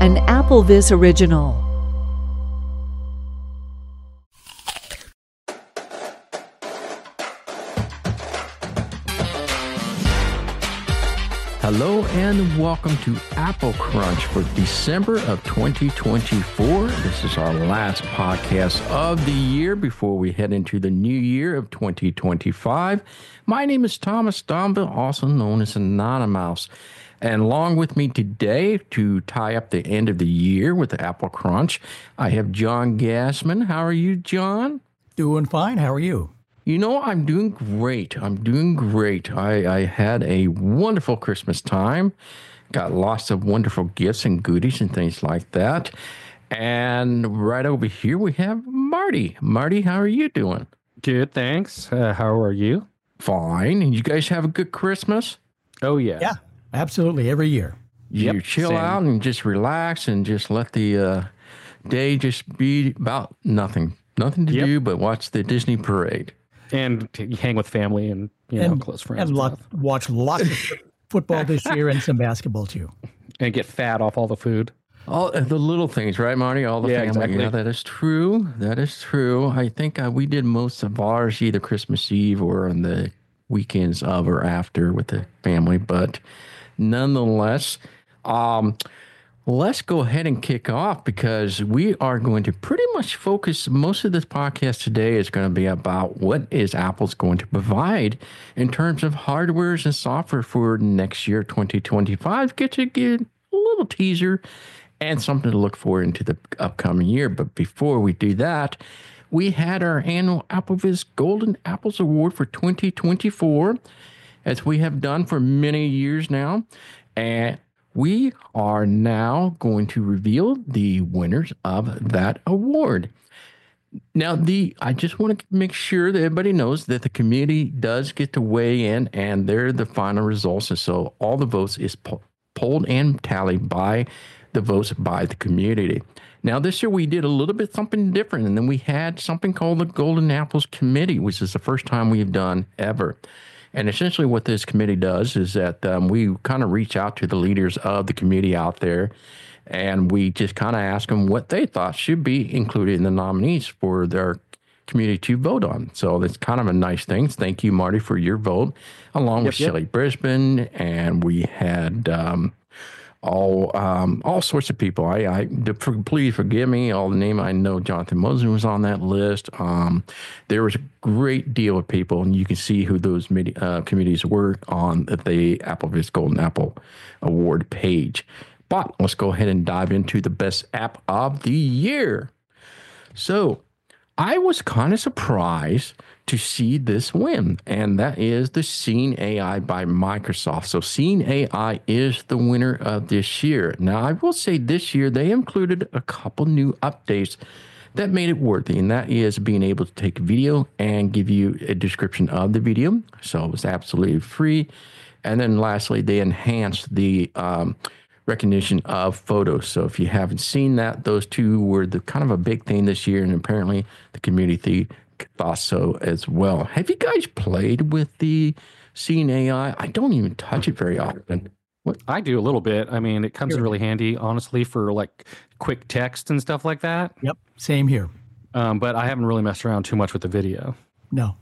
an AppleVis original. Hello and welcome to Apple Crunch for December of 2024. This is our last podcast of the year before we head into the new year of 2025. My name is Thomas Domville, also known as Anonymous. And along with me today to tie up the end of the year with the Apple Crunch, I have John Gassman. How are you, John? Doing fine. How are you? You know, I'm doing great. I had a wonderful Christmas time. Got lots of wonderful gifts and goodies and things like that. And right over here, we have Marty. Marty, how are you doing? Good, thanks. How are you? Fine. And you guys have a good Christmas? Oh, yeah. Yeah, absolutely. Every year. You chill out and just relax and just let the day just be about nothing. Nothing to do but watch the Disney parade. And hang with family and close friends. And watch lots of football this year and some basketball too. And get fat off all the food. All the little things, right, Marty? All the family. Exactly. Yeah, that is true. That is true. I think we did most of ours either Christmas Eve or on the weekends of or after with the family. But nonetheless, let's go ahead and kick off because we are going to pretty much focus. Most of this podcast today is going to be about what is Apple's going to provide in terms of hardwares and software for next year, 2025. Get a little teaser and something to look for into the upcoming year. But before we do that, we had our annual AppleVis Golden Apples Award for 2024, as we have done for many years now. And we are now going to reveal the winners of that award. Now, I just want to make sure that everybody knows that the community does get to weigh in, and they're the final results. And so all the votes is polled and tallied by the votes by the community. Now, this year we did a little bit something different, and then we had something called the Golden Apples Committee, which is the first time we've done ever. And essentially what this committee does is that we kind of reach out to the leaders of the community out there, and we just kind of ask them what they thought should be included in the nominees for their community to vote on. So that's kind of a nice thing. Thank you, Marty, for your vote, along with Shelley Brisbane, and we had all sorts of people. Please forgive me. All the name I know. Jonathan Mosen was on that list. There was a great deal of people, and you can see who those committees were on the AppleVis Golden Apple Award page. But let's go ahead and dive into the best app of the year. So I was kind of surprised to see this win, and that is the Scene AI by Microsoft. So Scene AI is the winner of this year. Now, I will say this year they included a couple new updates that made it worthy, and that is being able to take a video and give you a description of the video. So it was absolutely free. And then lastly, they enhanced the recognition of photos. So if you haven't seen that, those two were the kind of a big thing this year, and apparently the community thought so as well. Have you guys played with the Scene AI? I don't even touch it very often. I do a little bit. I mean, it comes in really handy, honestly, for like quick text and stuff like that. Yep, same here. But I haven't really messed around too much with the video. No,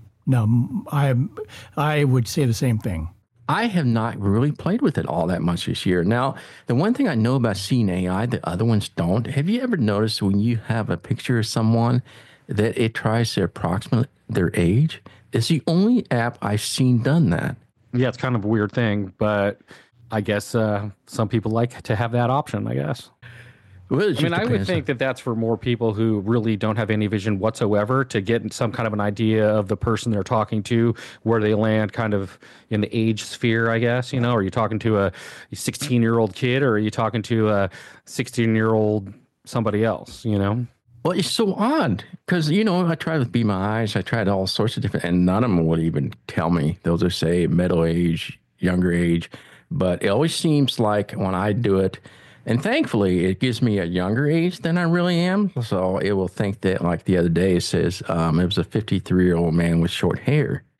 I would say the same thing. I have not really played with it all that much this year. Now, the one thing I know about Scene AI, the other ones don't. Have you ever noticed when you have a picture of someone that it tries to approximate their age? It's the only app I've seen done that. Yeah, it's kind of a weird thing, but I guess some people like to have that option, I guess. Well, I mean, I would think that that's for more people who really don't have any vision whatsoever to get some kind of an idea of the person they're talking to, where they land kind of in the age sphere, I guess. Are you talking to a 16-year-old kid, or are you talking to a 16-year-old somebody else, Well, it's so odd because, I tried with Be My Eyes. I tried all sorts of different, and none of them would even tell me. They'll just say middle age, younger age. But it always seems like when I do it, and thankfully it gives me a younger age than I really am. So it will think that, like the other day, it says it was a 53-year-old man with short hair.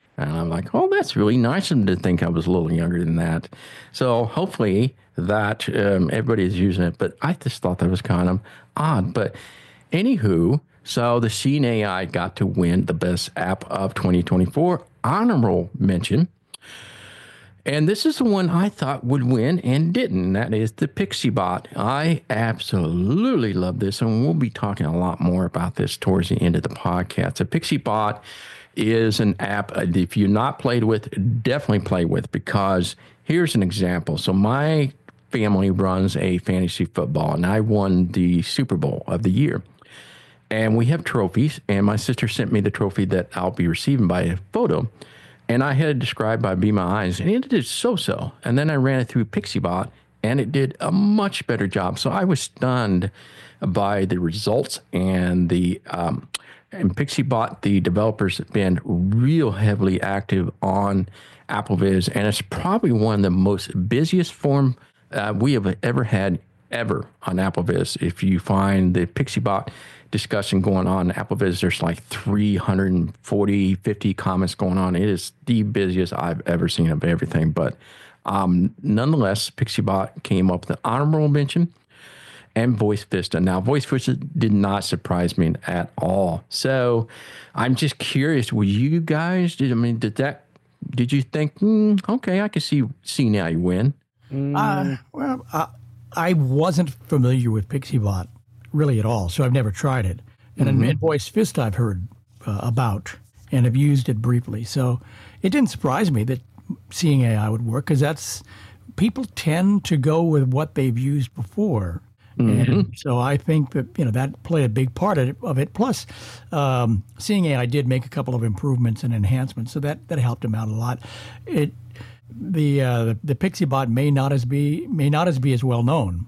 And I'm like, oh, that's really nice of them to think I was a little younger than that. So hopefully that everybody's using it. But I just thought that was kind of odd. But anywho, so the Scene AI got to win the best app of 2024. Honorable mention. And this is the one I thought would win and didn't. And that is the PixieBot. I absolutely love this. And we'll be talking a lot more about this towards the end of the podcast. The PixieBot is an app, if you've not played with, definitely play with, because here's an example. So my family runs a fantasy football, and I won the Super Bowl of the year. And we have trophies, and my sister sent me the trophy that I'll be receiving by a photo. And I had it described by Be My Eyes, and it did so-so. And then I ran it through PixieBot, and it did a much better job. So I was stunned by the results, and and PixieBot, the developers have been real heavily active on AppleVis, and it's probably one of the most busiest form we have ever had on AppleVis. If you find the PixieBot discussion going on AppleVis, there's like 340, 50 comments going on. It is the busiest I've ever seen of everything. But nonetheless, PixieBot came up with an honorable mention, and Voice Vista. Now, Voice Vista did not surprise me at all. So I'm just curious, were you guys, did you think, okay, I could see now you win? I wasn't familiar with PixieBot really at all, so I've never tried it. And Voice Vista I've heard about and have used it briefly. So it didn't surprise me that Seeing AI would work, because people tend to go with what they've used before. And so I think that that played a big part of it. Plus, Seeing AI did make a couple of improvements and enhancements, so that helped him out a lot. The PixieBot may not be as well known.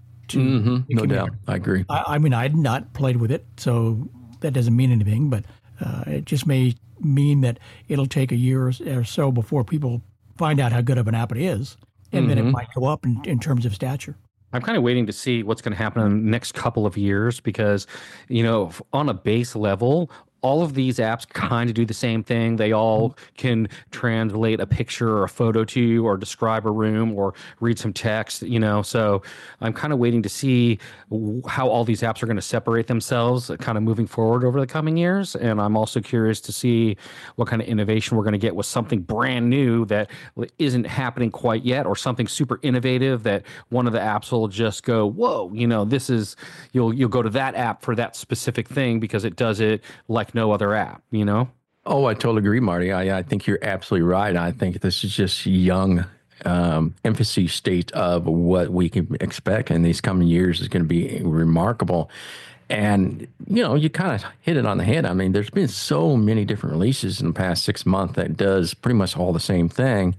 No doubt, I agree. I mean, I had not played with it, so that doesn't mean anything. But it just may mean that it'll take a year or so before people find out how good of an app it is, and then it might go up in terms of stature. I'm kind of waiting to see what's going to happen in the next couple of years because, on a base level, all of these apps kind of do the same thing. They all can translate a picture or a photo to you, or describe a room, or read some text, So I'm kind of waiting to see how all these apps are going to separate themselves kind of moving forward over the coming years. And I'm also curious to see what kind of innovation we're going to get with something brand new that isn't happening quite yet, or something super innovative that one of the apps will just go, whoa, this is, you'll go to that app for that specific thing because it does it like no other app, Oh, I totally agree, Marty. I think you're absolutely right. I think this is just young infancy state of what we can expect in these coming years is going to be remarkable. And, you kind of hit it on the head. I mean, there's been so many different releases in the past 6 months that does pretty much all the same thing.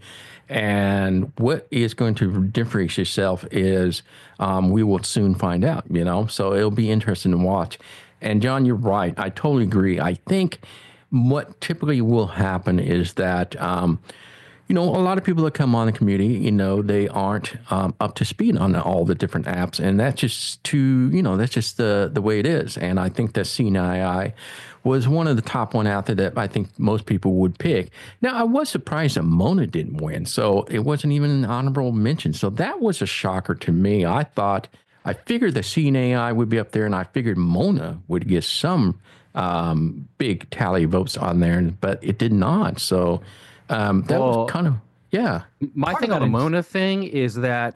And what is going to differentiate yourself is we will soon find out, so it'll be interesting to watch. And John, you're right. I totally agree. I think what typically will happen is that, a lot of people that come on the community, they aren't up to speed on all the different apps. And that's just that's just the way it is. And I think that Seeing AI was one of the top one out there that I think most people would pick. Now, I was surprised that Mona didn't win. So it wasn't even an honorable mention. So that was a shocker to me. I figured the Seeing AI would be up there, and I figured Mona would get some big tally votes on there, but it did not. So that was kind of, yeah. My thing on the Mona thing is that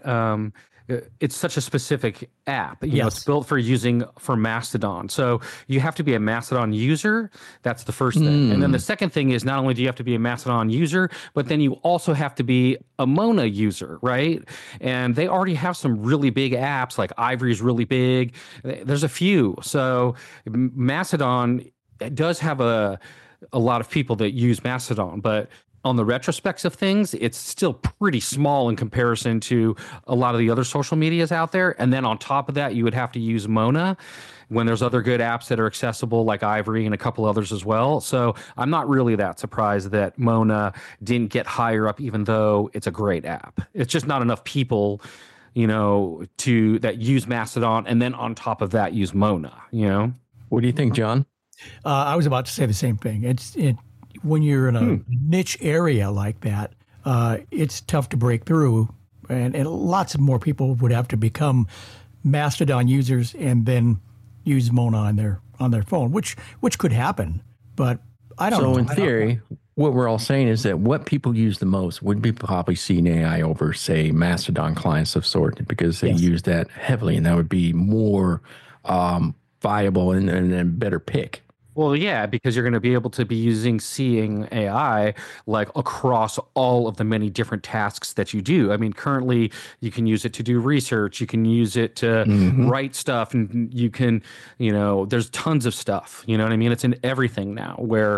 it's such a specific app. It's built for Mastodon. So you have to be a Mastodon user. That's the first thing. And then the second thing is not only do you have to be a Mastodon user, but then you also have to be a Mona user, right? And they already have some really big apps, like Ivory is really big. There's a few. So Mastodon does have a lot of people that use Mastodon, but on the retrospects of things, it's still pretty small in comparison to a lot of the other social medias out there. And then on top of that, you would have to use Mona when there's other good apps that are accessible, like Ivory and a couple others as well. So I'm not really that surprised that Mona didn't get higher up, even though it's a great app. It's just not enough people, that use Mastodon, and then on top of that, use Mona, What do you think, John? I was about to say the same thing. when you're in a niche area like that, it's tough to break through, and lots of more people would have to become Mastodon users and then use Mona on their phone, which could happen. But I don't know. So in theory, what we're all saying is that what people use the most would be probably seeing AI over, say, Mastodon clients of sort, because they use that heavily, and that would be more viable and a better pick. Well, yeah, because you're going to be able to be seeing AI like across all of the many different tasks that you do. I mean, currently you can use it to do research, you can use it to write stuff, and you can, there's tons of stuff. You know what I mean? It's in everything now. Where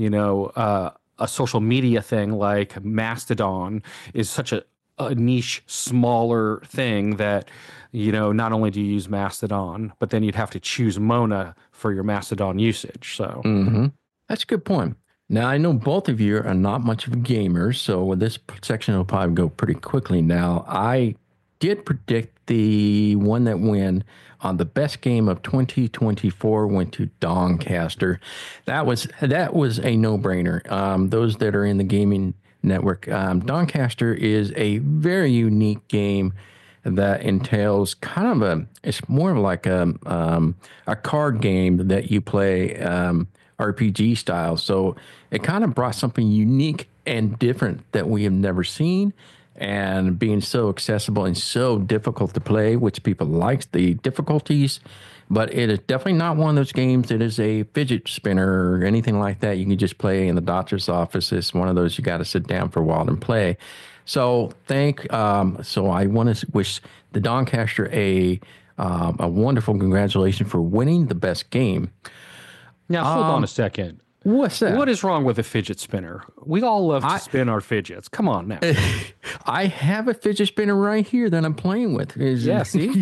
a social media thing like Mastodon is such a niche, smaller thing that, not only do you use Mastodon, but then you'd have to choose Mona for your Mastodon usage. So That's a good point. Now, I know both of you are not much of gamers, so this section will probably go pretty quickly. Now, I did predict the one that won on the best game of 2024 went to Doncaster. That was a no-brainer. Those that are in the gaming network, Doncaster is a very unique game that entails kind of it's more of like a card game that you play RPG style. So it kind of brought something unique and different that we have never seen, and being so accessible and so difficult to play, which people like the difficulties. But it is definitely not one of those games that is a fidget spinner or anything like that. You can just play in the doctor's office. It's one of those you got to sit down for a while and play. So so I want to wish the Doncaster a wonderful congratulations for winning the best game. Now, hold on a second. What's that? What is wrong with a fidget spinner? We all love to spin our fidgets. Come on now. I have a fidget spinner right here that I'm playing with. See?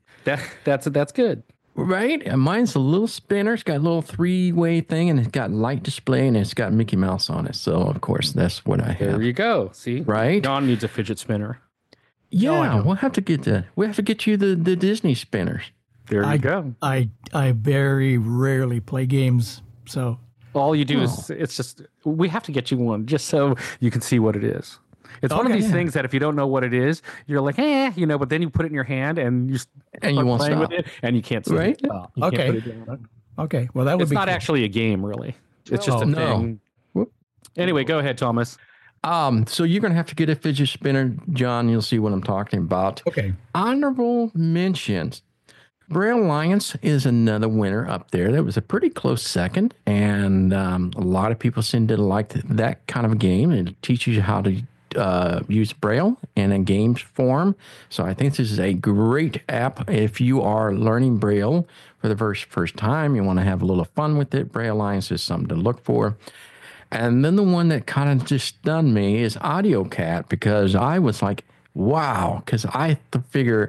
That's good. Right? And mine's a little spinner. It's got a little three-way thing, and it's got light display, and it's got Mickey Mouse on it. So, of course, that's what I have. There you go. See? Right? John needs a fidget spinner. Yeah, we'll have to get you the Disney spinners. There you go. I very rarely play games, so all you do is we have to get you one just so you can see what it is. It's one of these things that if you don't know what it is, you're like, but then you put it in your hand and you won't playing stop with it, and you can't see right? it. You can't put it down. Okay. Well, that would it's be not cool. actually a game, really. It's just a thing. Anyway, go ahead, Thomas. So you're going to have to get a fidget spinner, John. You'll see what I'm talking about. Okay. Honorable mentions. Braille Alliance is another winner up there. That was a pretty close second, and a lot of people seem to like that kind of a game. It teaches you how to use Braille in a games form. So I think this is a great app if you are learning Braille for the first time. You want to have a little fun with it. Braille Alliance is something to look for. And then the one that kind of just stunned me is AudioCat, because I was like, wow, because I figure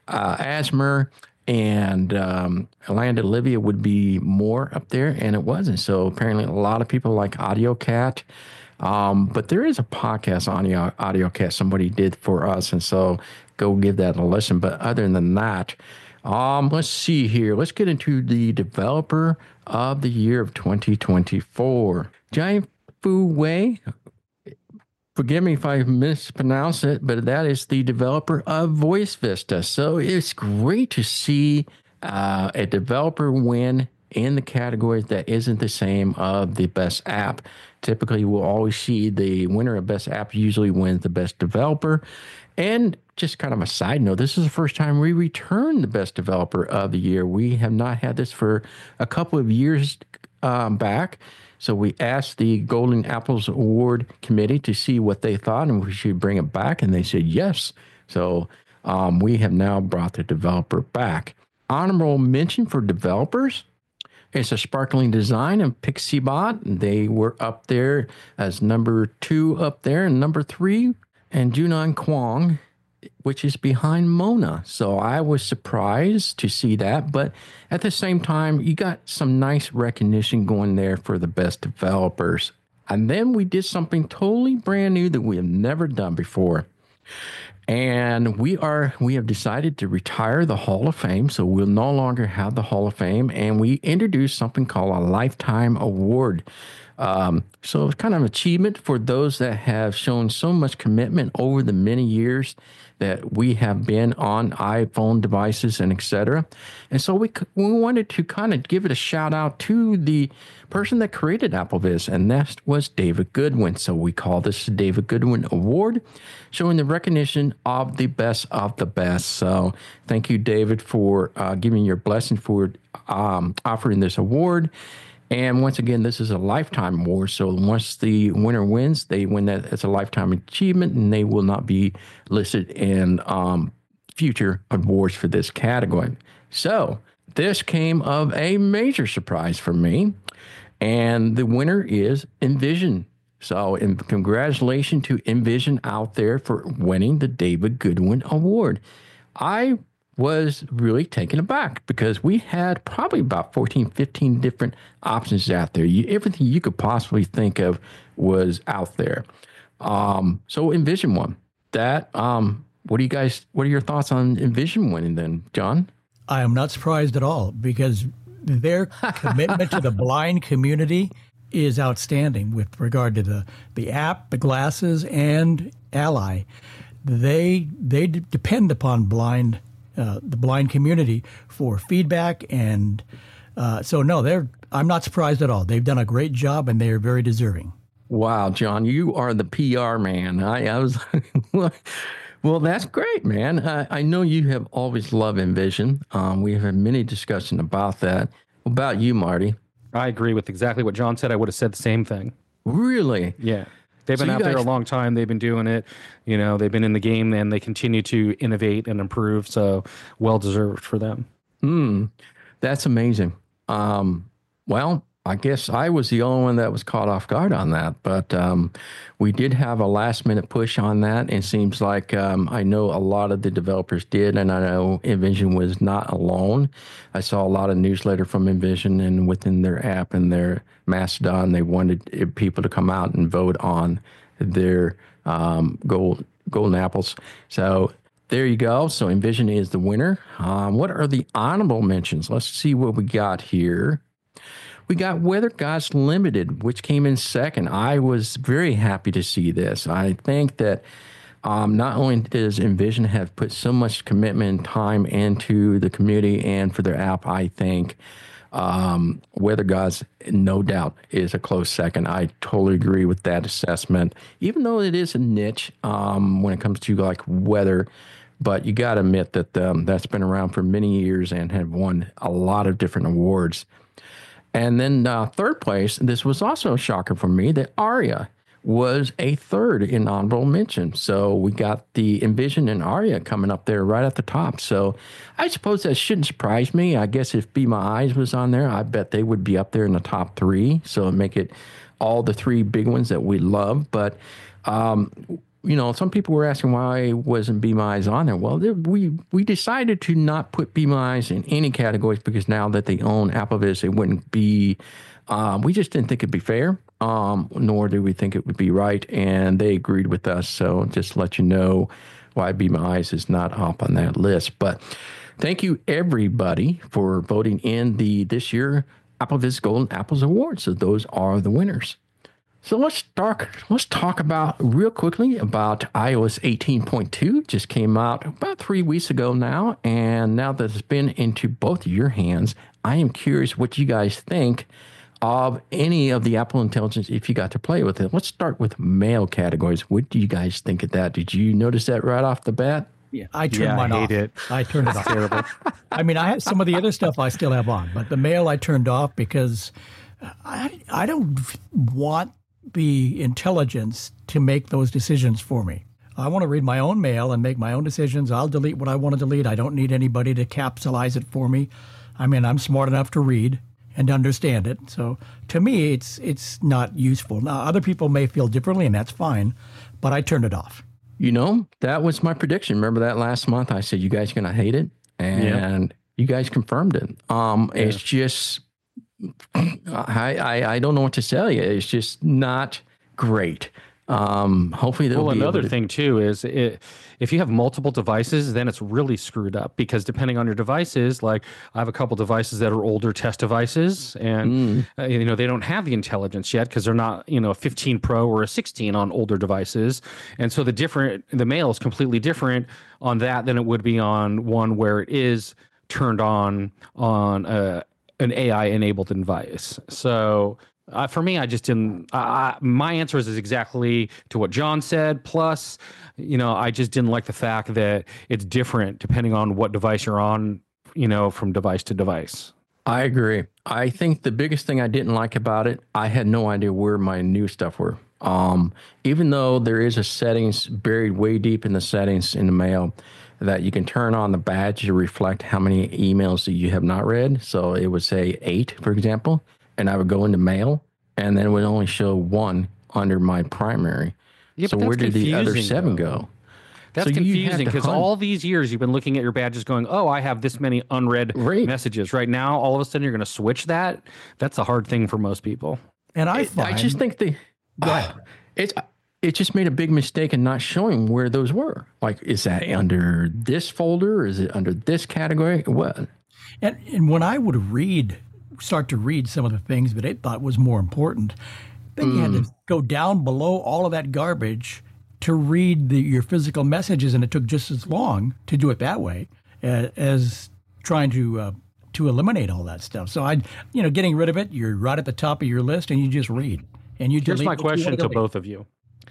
Asmer and Land Olivia would be more up there, and it wasn't. So apparently a lot of people like AudioCat. But there is a podcast on AudioCat somebody did for us, and so go give that a listen. But other than that, let's see here. Let's get into the developer of the year of 2024. Jian Fu Wei. Forgive me if I mispronounce it, but that is the developer of Voice Vista. So it's great to see a developer win in the category that isn't the same of the best app. Typically, we'll always see the winner of best app usually wins the best developer. And just kind of a side note, this is the first time we returned the best developer of the year. We have not had this for a couple of years back. So we asked the Golden Apples Award Committee to see what they thought, and we should bring it back, and they said yes. So we have now brought the developer back. Honorable mention for developers. It's a Sparkling Design and PixieBot. They were up there as number 2 up there, and number 3, and Junan Kwong, which is behind Mona. So I was surprised to see that. But at the same time, you got some nice recognition going there for the best developers. And then we did something totally brand new that we have never done before. And we have decided to retire the Hall of Fame. So we'll no longer have the Hall of Fame. And we introduced something called a Lifetime Award. So it's kind of an achievement for those that have shown so much commitment over the many years that we have been on iPhone devices and etc. And so we wanted to kind of give it a shout out to the person that created AppleVis, and that was David Goodwin. So we call this the David Goodwin Award, showing the recognition of the best of the best. So thank you, David, for giving your blessing for offering this award. And once again, this is a lifetime award. So once the winner wins, they win that as a lifetime achievement, and they will not be listed in future awards for this category. So this came of a major surprise for me. And the winner is Envision. So congratulations to Envision out there for winning the David Goodwin Award. I was really taken aback because we had probably about 14, 15 different options out there. Everything you could possibly think of was out there. So Envision won. What are your thoughts on Envision winning then, John? I am not surprised at all because their commitment to the blind community is outstanding with regard to the app, the glasses, and Ally. They depend upon the blind community for feedback, and so no, I'm not surprised at all. They've done a great job, and they are very deserving. Wow, John, you are the PR man. I was well, that's great, man. I know you have always loved Envision. We have had many discussions about that. What about you, Marty? I agree with exactly what John said. I would have said the same thing. Really? Yeah. They've been out there a long time. They've been doing it. You know, they've been in the game, and they continue to innovate and improve. So well deserved for them. That's amazing. Well, I guess I was the only one that was caught off guard on that, but we did have a last minute push on that. It seems like I know a lot of the developers did, and I know Envision was not alone. I saw a lot of newsletter from Envision, and within their app and their Mastodon, they wanted people to come out and vote on their golden apples. So there you go. So Envision is the winner. What are the honorable mentions? Let's see what we got here. We got Weather Gods Limited, which came in second. I was very happy to see this. I think that not only does Envision have put so much commitment and time into the community and for their app, I think Weather Gods, no doubt, is a close second. I totally agree with that assessment, even though it is a niche when it comes to like weather. But you got to admit that that's been around for many years and have won a lot of different awards. And then third place, this was also a shocker for me, that Aria was a third in honorable mention. So we got the Envision and Aria coming up there right at the top. So I suppose that shouldn't surprise me. I guess if Be My Eyes was on there, I bet they would be up there in the top three. So it'd make it all the three big ones that we love. But you know, some people were asking why wasn't Be My Eyes on there. Well, we decided to not put Be My Eyes in any categories because now that they own AppleVis, it wouldn't be. We just didn't think it'd be fair, nor did we think it would be right, and they agreed with us. So just to let you know why Be My Eyes is not up on that list. But thank you everybody for voting in this year AppleVis Golden Apples Award. So those are the winners. So let's talk about real quickly about iOS 18.2. Just came out about 3 weeks ago now, and now that it's been into both of your hands, I am curious what you guys think of any of the Apple Intelligence if you got to play with it. Let's start with mail categories. What do you guys think of that? Did you notice that right off the bat? Yeah, I turned mine off. I turned it off. Terrible. I mean, I have some of the other stuff I still have on, but the mail I turned off because I don't want the intelligence to make those decisions for me. I want to read my own mail and make my own decisions. I'll delete what I want to delete. I don't need anybody to capsulize it for me. I mean, I'm smart enough to read and understand it. So to me, it's not useful. Now, other people may feel differently, and that's fine, but I turned it off. You know, that was my prediction. Remember that last month? I said, you guys are going to hate it. And you guys confirmed it. It's just... I don't know what to tell you. It's just not great. Hopefully they'll Well, be able another to. thing too is if you have multiple devices, then it's really screwed up because depending on your devices, like I have a couple devices that are older test devices, and they don't have the intelligence yet because they're not a 15 Pro or a 16 on older devices, and so the mail is completely different on that than it would be on one where it is turned on an AI enabled device. So. For me, I just didn't. My answer is exactly to what John said. Plus, I just didn't like the fact that it's different depending on what device you're on. From device to device. I agree. I think the biggest thing I didn't like about it, I had no idea where my new stuff were. Even though there is a settings buried way deep in the settings in the mail that you can turn on the badge to reflect how many emails that you have not read. So it would say 8, for example. And I would go into mail, and then it would only show 1 under my primary. Yeah, so but where did the other 7 though. go? That's So you have confusing to because hunt. all these years you've been looking at your badges going, oh, I have this many unread Right. messages. Right now, all of a sudden you're going to switch that. That's a hard thing for most people. And I I find just think it just made a big mistake in not showing where those were. Like, is that under this folder? Is it under this category? What? and when I would start to read some of the things that it thought was more important, then you had to go down below all of that garbage to read your physical messages, and it took just as long to do it that way as trying to eliminate all that stuff. So getting rid of it, you're right at the top of your list, and you just read. And you Here's delete my what you question wanna to delete. both of you.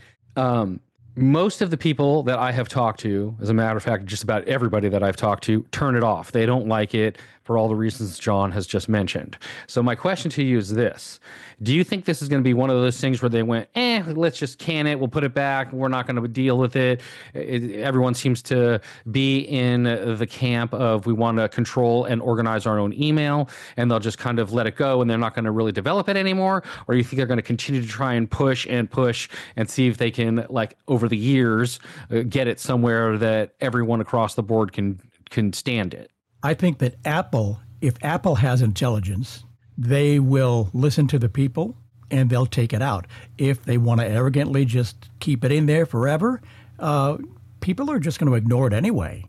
Most of the people that I have talked to, as a matter of fact, just about everybody that I've talked to, turn it off. They don't like it for all the reasons John has just mentioned. So my question to you is this. Do you think this is going to be one of those things where they went, let's just can it, we'll put it back, we're not going to deal with it? Everyone seems to be in the camp of we want to control and organize our own email, and they'll just kind of let it go, and they're not going to really develop it anymore? Or you think they're going to continue to try and push and see if they can, like, over the years, get it somewhere that everyone across the board can stand it? I think that if Apple has intelligence, they will listen to the people and they'll take it out. If they want to arrogantly just keep it in there forever, people are just going to ignore it anyway.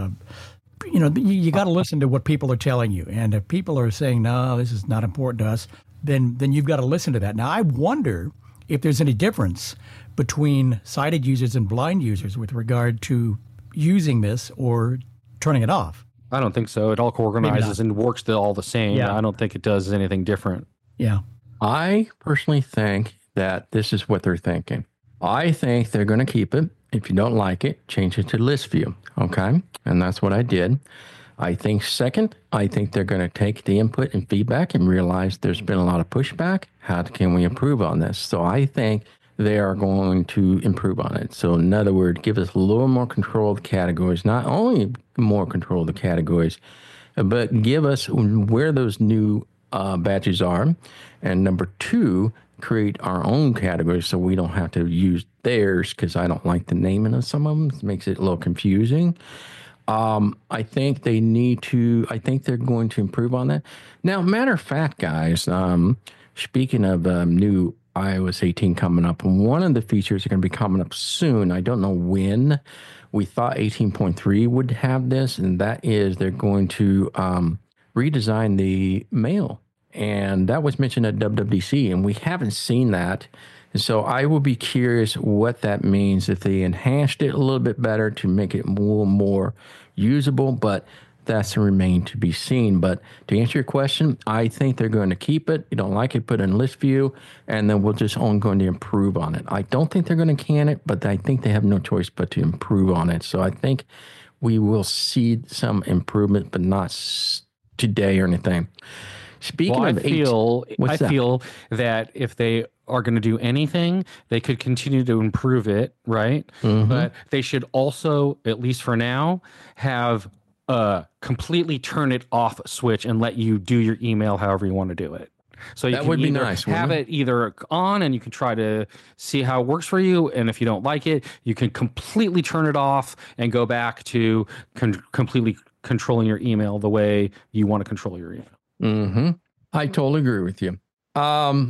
You got to listen to what people are telling you. And if people are saying, no, this is not important to us, then you've got to listen to that. Now, I wonder if there's any difference between sighted users and blind users with regard to using this or turning it off. I don't think so. It all organizes and works all the same. Yeah. I don't think it does anything different. Yeah. I personally think that this is what they're thinking. I think they're going to keep it. If you don't like it, change it to list view. Okay. And that's what I did. I think second, I think they're going to take the input and feedback and realize there's been a lot of pushback. How can we improve on this? So I think they are going to improve on it. So in other words, give us a little more control of the categories, not only more control of the categories, but give us where those new badges are. And number 2, create our own categories so we don't have to use theirs, because I don't like the naming of some of them. It makes it a little confusing. I think they're going to improve on that. Now, matter of fact, guys, speaking of new iOS 18 coming up, one of the features are going to be coming up soon. I don't know when. We thought 18.3 would have this, and that is they're going to redesign the mail. And that was mentioned at WWDC, and we haven't seen that. And so I will be curious what that means if they enhanced it a little bit better to make it more usable, but that's to remain to be seen. But to answer your question, I think they're going to keep it. You don't like it, put it in list view, and then we'll just going to improve on it. I don't think they're going to can it, but I think they have no choice but to improve on it. So I think we will see some improvement, but not today or anything. Speaking Well, of I feel that if they are going to do anything, they could continue to improve it, right? Mm-hmm. But they should also, at least for now, have completely turn it off switch and let you do your email however you want to do it. So you That can would be either nice, have wouldn't it either on and you can try to see how it works for you. And if you don't like it, you can completely turn it off and go back to completely controlling your email the way you want to control your email. Mm-hmm. I totally agree with you.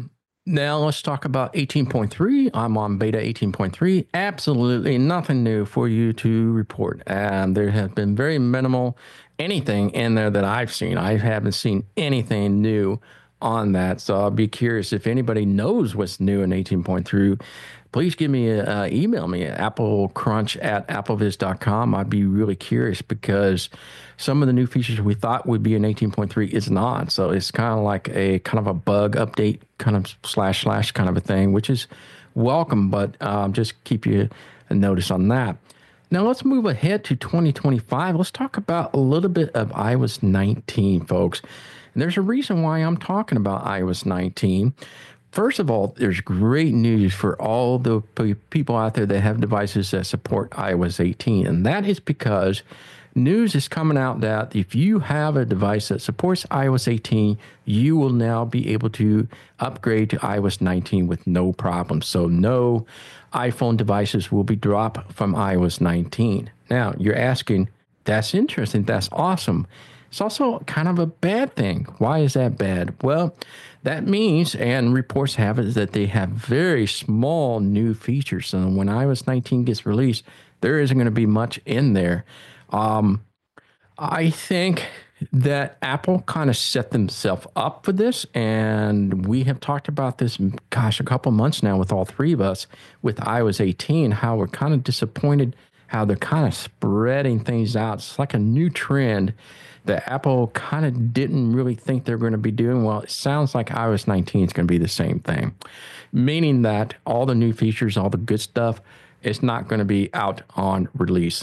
Now let's talk about 18.3. I'm on beta 18.3. Absolutely nothing new for you to report. There have been very minimal anything in there that I've seen. I haven't seen anything new on that. So I'll be curious if anybody knows what's new in 18.3. Please give me email me at applecrunch@applevis.com. I'd be really curious because some of the new features we thought would be in 18.3 is not. So it's kind of like a bug update kind of slash kind of a thing, which is welcome, but just keep you a notice on that. Now let's move ahead to 2025. Let's talk about a little bit of iOS 19, folks. And there's a reason why I'm talking about iOS 19. First of all, there's great news for all the people out there that have devices that support iOS 18. And that is because news is coming out that if you have a device that supports iOS 18, you will now be able to upgrade to iOS 19 with no problem. So no iPhone devices will be dropped from iOS 19. Now, you're asking, that's interesting. That's awesome. It's also kind of a bad thing. Why is that bad? Well, that means, and reports have it, that they have very small new features. So when iOS 19 gets released, there isn't going to be much in there. I think that Apple kind of set themselves up for this, and we have talked about this, gosh, a couple months now with all three of us with iOS 18, how we're kind of disappointed how they're kind of spreading things out. It's like a new trend that Apple kind of didn't really think they're going to be doing. Well, it sounds like iOS 19 is going to be the same thing, meaning that all the new features, all the good stuff, is not going to be out on release.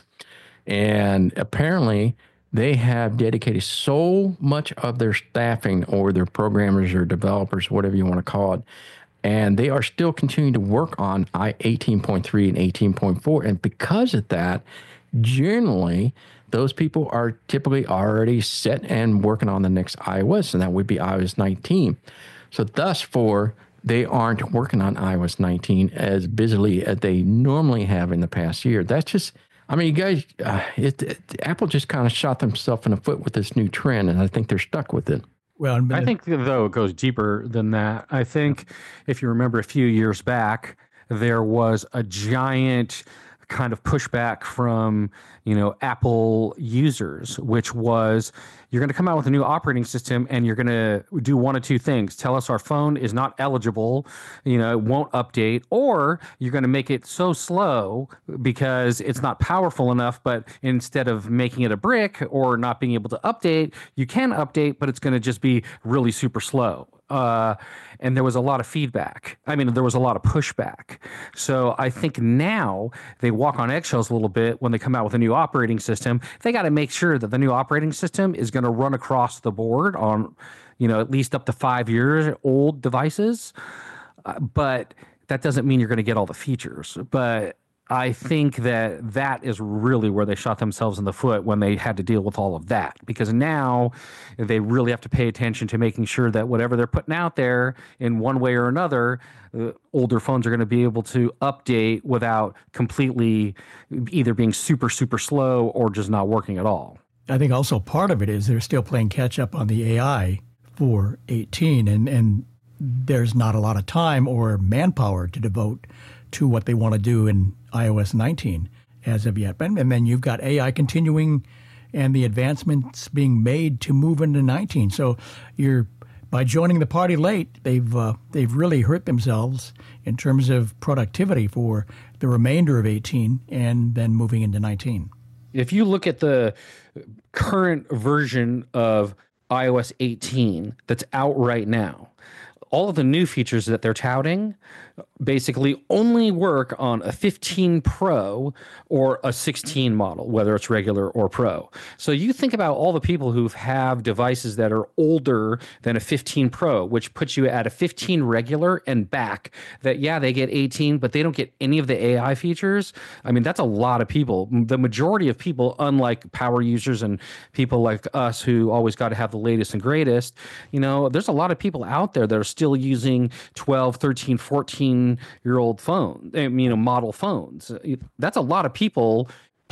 And apparently, they have dedicated so much of their staffing or their programmers or developers, whatever you want to call it, and they are still continuing to work on 18.3 and 18.4. And because of that, generally, those people are typically already set and working on the next iOS, and that would be iOS 19. So thus, they aren't working on iOS 19 as busily as they normally have in the past year. That's just, I mean, you guys, Apple just kind of shot themselves in the foot with this new trend, and I think they're stuck with it. Well, I think, though, it goes deeper than that. I think if you remember a few years back, there was a giant kind of pushback from, Apple users, which was you're going to come out with a new operating system and you're going to do one of two things. Tell us our phone is not eligible, it won't update, or you're going to make it so slow because it's not powerful enough, but instead of making it a brick or not being able to update, you can update, but it's going to just be really super slow. And there was a lot of feedback. I mean, there was a lot of pushback. So I think now they walk on eggshells a little bit when they come out with a new operating system. They got to make sure that the new operating system is going to run across the board on, at least up to 5 years old devices. But that doesn't mean you're going to get all the features. But I think that is really where they shot themselves in the foot when they had to deal with all of that, because now they really have to pay attention to making sure that whatever they're putting out there in one way or another, older phones are going to be able to update without completely either being super, super slow or just not working at all. I think also part of it is they're still playing catch up on the AI for 18, and there's not a lot of time or manpower to devote to what they want to do in iOS 19 as of yet. And then you've got AI continuing and the advancements being made to move into 19. So by joining the party late, they've really hurt themselves in terms of productivity for the remainder of 18 and then moving into 19. If you look at the current version of iOS 18 that's out right now, all of the new features that they're touting basically only work on a 15 Pro or a 16 model, whether it's regular or Pro. So you think about all the people who have devices that are older than a 15 Pro, which puts you at a 15 regular and back, that, yeah, they get 18, but they don't get any of the AI features. I mean, that's a lot of people. The majority of people, unlike power users and people like us who always got to have the latest and greatest, there's a lot of people out there that are still using 12, 13, 14-year-old phone, model phones. That's a lot of people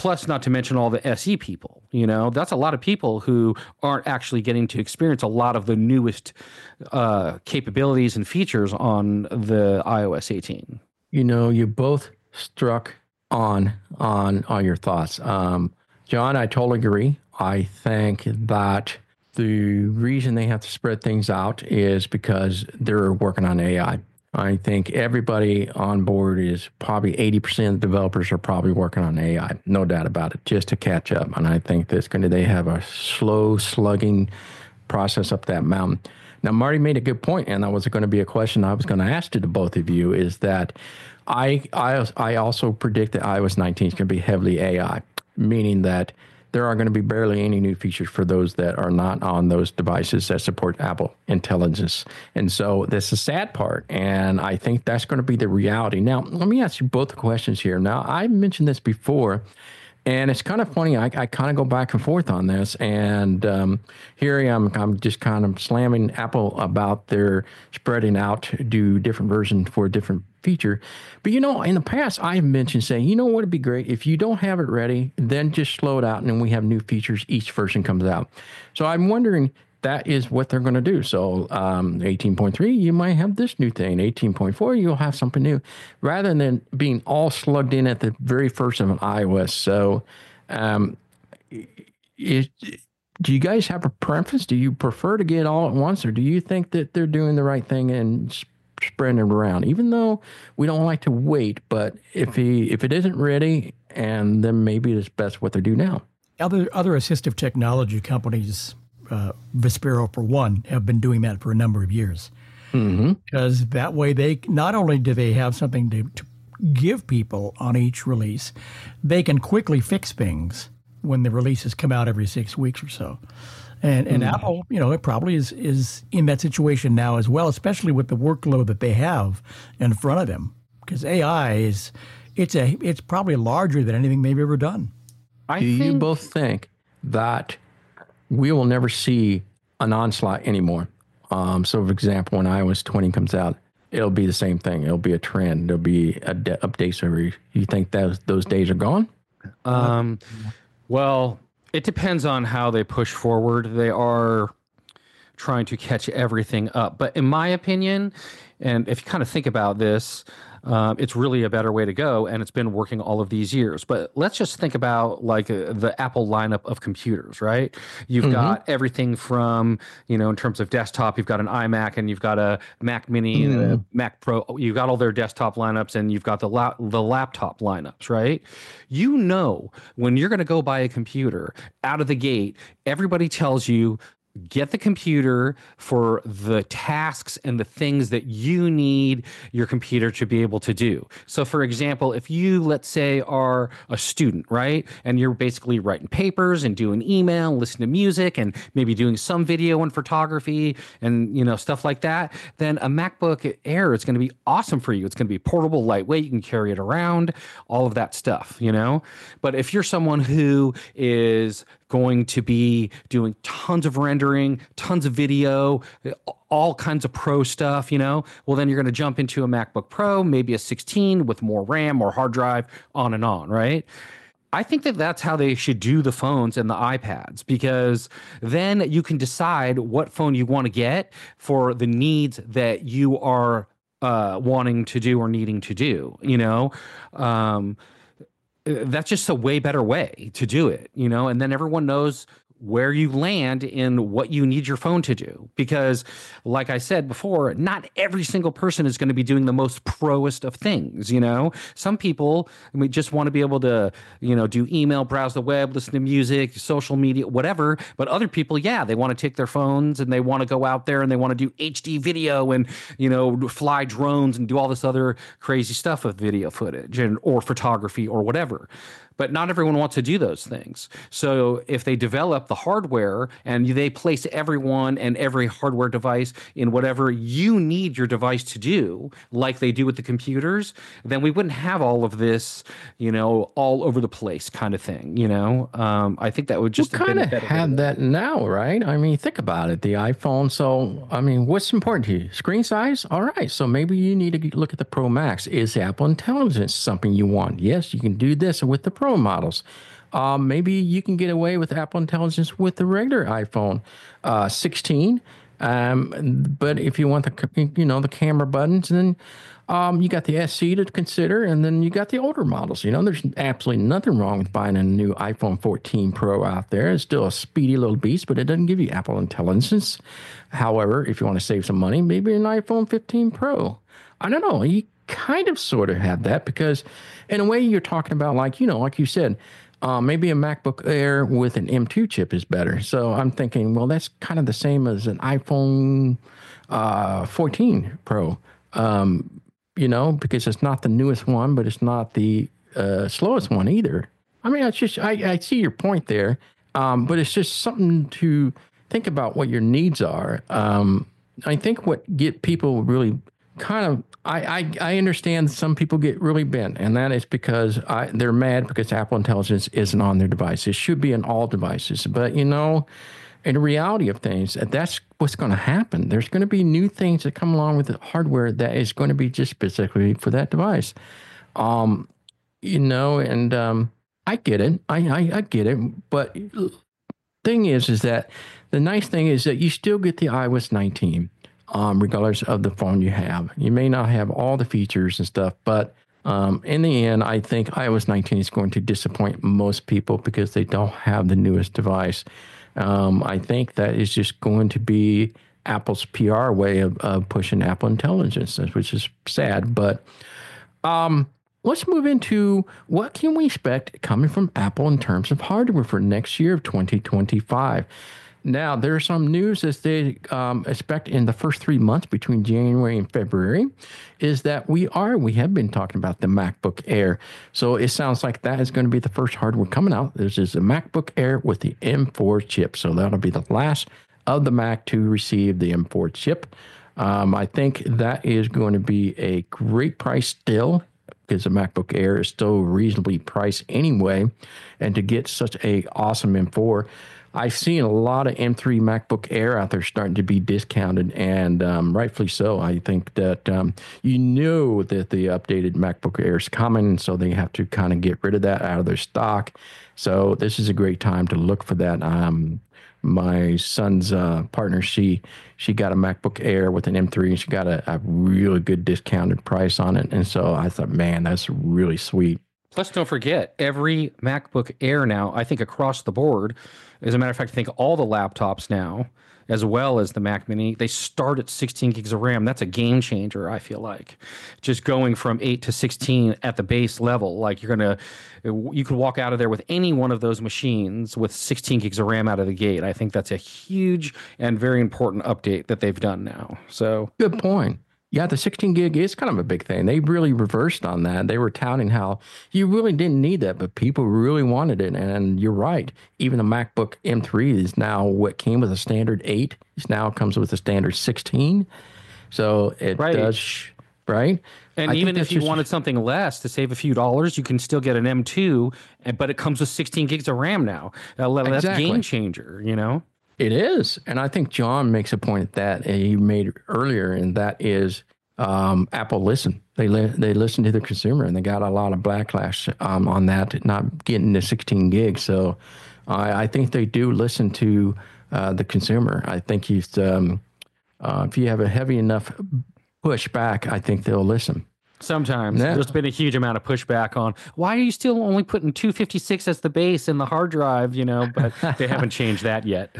Plus, not to mention all the SE people, that's a lot of people who aren't actually getting to experience a lot of the newest capabilities and features on the iOS 18. You both struck on your thoughts. John, I totally agree. I think that the reason they have to spread things out is because they're working on AI. I think everybody on board is probably 80% of developers are probably working on AI, no doubt about it, just to catch up. And I think they have a slow slugging process up that mountain. Now, Marty made a good point, and that was going to be a question I was going to ask to the both of you, is that I also predict that iOS 19 is going to be heavily AI, meaning that there are going to be barely any new features for those that are not on those devices that support Apple Intelligence. And so that's the sad part. And I think that's going to be the reality. Now, let me ask you both questions here. Now, I mentioned this before, and it's kind of funny. I kind of go back and forth on this. And here I am. I'm just kind of slamming Apple about their spreading out to do different versions for a different feature. But, in the past, I've mentioned saying, what would be great if you don't have it ready, then just slow it out. And then we have new features. Each version comes out. So I'm wondering, that is what they're going to do. So 18.3, you might have this new thing. 18.4, you'll have something new, rather than being all slugged in at the very first of an iOS. So do you guys have a preference? Do you prefer to get all at once, or do you think that they're doing the right thing and spreading it around? Even though we don't like to wait, but if it isn't ready, and then maybe it's best what they do now. Other assistive technology companies, Vispero for one, have been doing that for a number of years. Mm-hmm. Because that way they not only do they have something to give people on each release, they can quickly fix things when the releases come out every 6 weeks or so. And Apple, it probably is in that situation now as well, especially with the workload that they have in front of them. Because AI it's probably larger than anything they've ever done. Do you both think that we will never see an onslaught anymore? So, for example, when iOS 20 comes out, it'll be the same thing. It'll be a trend. There'll be updates every. You think those days are gone? Well, it depends on how they push forward. They are trying to catch everything up. But in my opinion, and if you kind of think about this, it's really a better way to go, and it's been working all of these years. But let's just think about like the Apple lineup of computers, right? You've got everything from, in terms of desktop, you've got an iMac and you've got a Mac Mini and a Mac Pro. You've got all their desktop lineups, and you've got the laptop lineups, right? When you're going to go buy a computer out of the gate, everybody tells you, get the computer for the tasks and the things that you need your computer to be able to do. So, for example, if you, let's say, are a student, right, and you're basically writing papers and doing email, listening to music, and maybe doing some video and photography and, stuff like that, then a MacBook Air is going to be awesome for you. It's going to be portable, lightweight. You can carry it around, all of that stuff, But if you're someone who is going to be doing tons of rendering, tons of video, all kinds of pro stuff, well, then you're going to jump into a MacBook Pro, maybe a 16 with more RAM or hard drive, on and on, right? I think that that's how they should do the phones and the iPads, because then you can decide what phone you want to get for the needs that you are wanting to do or needing to do, that's just a way better way to do it, and then everyone knows where you land in what you need your phone to do. Because like I said before, not every single person is going to be doing the most proest of things, Some people just want to be able to, do email, browse the web, listen to music, social media, whatever. But other people, they want to take their phones and they want to go out there and they want to do HD video and, fly drones and do all this other crazy stuff with video footage or photography or whatever. But not everyone wants to do those things. So if they develop the hardware and they place everyone and every hardware device in whatever you need your device to do, like they do with the computers, then we wouldn't have all of this, all over the place kind of thing, I think that would just kind of have that now, right? I mean, think about it, the iPhone. So, what's important to you? Screen size? All right. So maybe you need to look at the Pro Max. Is Apple Intelligence something you want? Yes, you can do this with the Pro Pro models. Maybe you can get away with Apple Intelligence with the regular iPhone 16. But if you want the camera buttons, then you got the SE to consider, and then you got the older models. There's absolutely nothing wrong with buying a new iPhone 14 Pro out there. It's still a speedy little beast, but it doesn't give you Apple Intelligence. However, if you want to save some money, maybe an iPhone 15 Pro. I don't know. You kind of sort of have that because in a way you're talking about like you said, maybe a MacBook Air with an M2 chip is better. So I'm thinking, well, that's kind of the same as an iPhone 14 Pro, because it's not the newest one, but it's not the slowest one either. I mean, I see your point there, but it's just something to think about what your needs are. I think what get people really kind of, I understand some people get really bent, and that is because they're mad because Apple Intelligence isn't on their device. It should be on all devices. But, in the reality of things, that's what's going to happen. There's going to be new things that come along with the hardware that is going to be just specifically for that device. I get it. I get it. But thing is that the nice thing is that you still get the iOS 19. Regardless of the phone you have. You may not have all the features and stuff, but in the end, I think iOS 19 is going to disappoint most people because they don't have the newest device. I think that is just going to be Apple's PR way of pushing Apple Intelligence, which is sad. But let's move into what can we expect coming from Apple in terms of hardware for next year of 2025. Now, there's some news as they expect in the first 3 months between January and February is that we have been talking about the MacBook Air. So it sounds like that is going to be the first hardware coming out. This is a MacBook Air with the M4 chip. So that'll be the last of the Mac to receive the M4 chip. I think that is going to be a great price still because the MacBook Air is still reasonably priced anyway. And to get such a awesome M4, I've seen a lot of M3 MacBook Air out there starting to be discounted, and rightfully so. I think that that the updated MacBook Air is coming, so they have to kind of get rid of that out of their stock. So this is a great time to look for that. My son's partner, she got a MacBook Air with an M3, and she got a really good discounted price on it. And so I thought, man, that's really sweet. Plus, don't forget, every MacBook Air now, I think across the board, as a matter of fact, I think all the laptops now, as well as the Mac Mini, they start at 16 gigs of RAM. That's a game changer, I feel like. Just going from 8 to 16 at the base level, like you could walk out of there with any one of those machines with 16 gigs of RAM out of the gate. I think that's a huge and very important update that they've done now. So good point. Yeah, the 16 gig is kind of a big thing. They really reversed on that. They were touting how you really didn't need that, but people really wanted it. And you're right. Even the MacBook M3 is now what came with a standard 8. It now comes with a standard 16. So it does, right? And even if you wanted something less to save a few dollars, you can still get an M2, but it comes with 16 gigs of RAM now. That's a game changer, It is. And I think John makes a point that he made earlier, and that is Apple listen. They listen to the consumer, and they got a lot of backlash on that, not getting the 16 gigs. So I think they do listen to the consumer. I think if you have a heavy enough pushback, I think they'll listen. Sometimes there's been a huge amount of pushback on why are you still only putting 256 as the base in the hard drive, but they haven't changed that yet.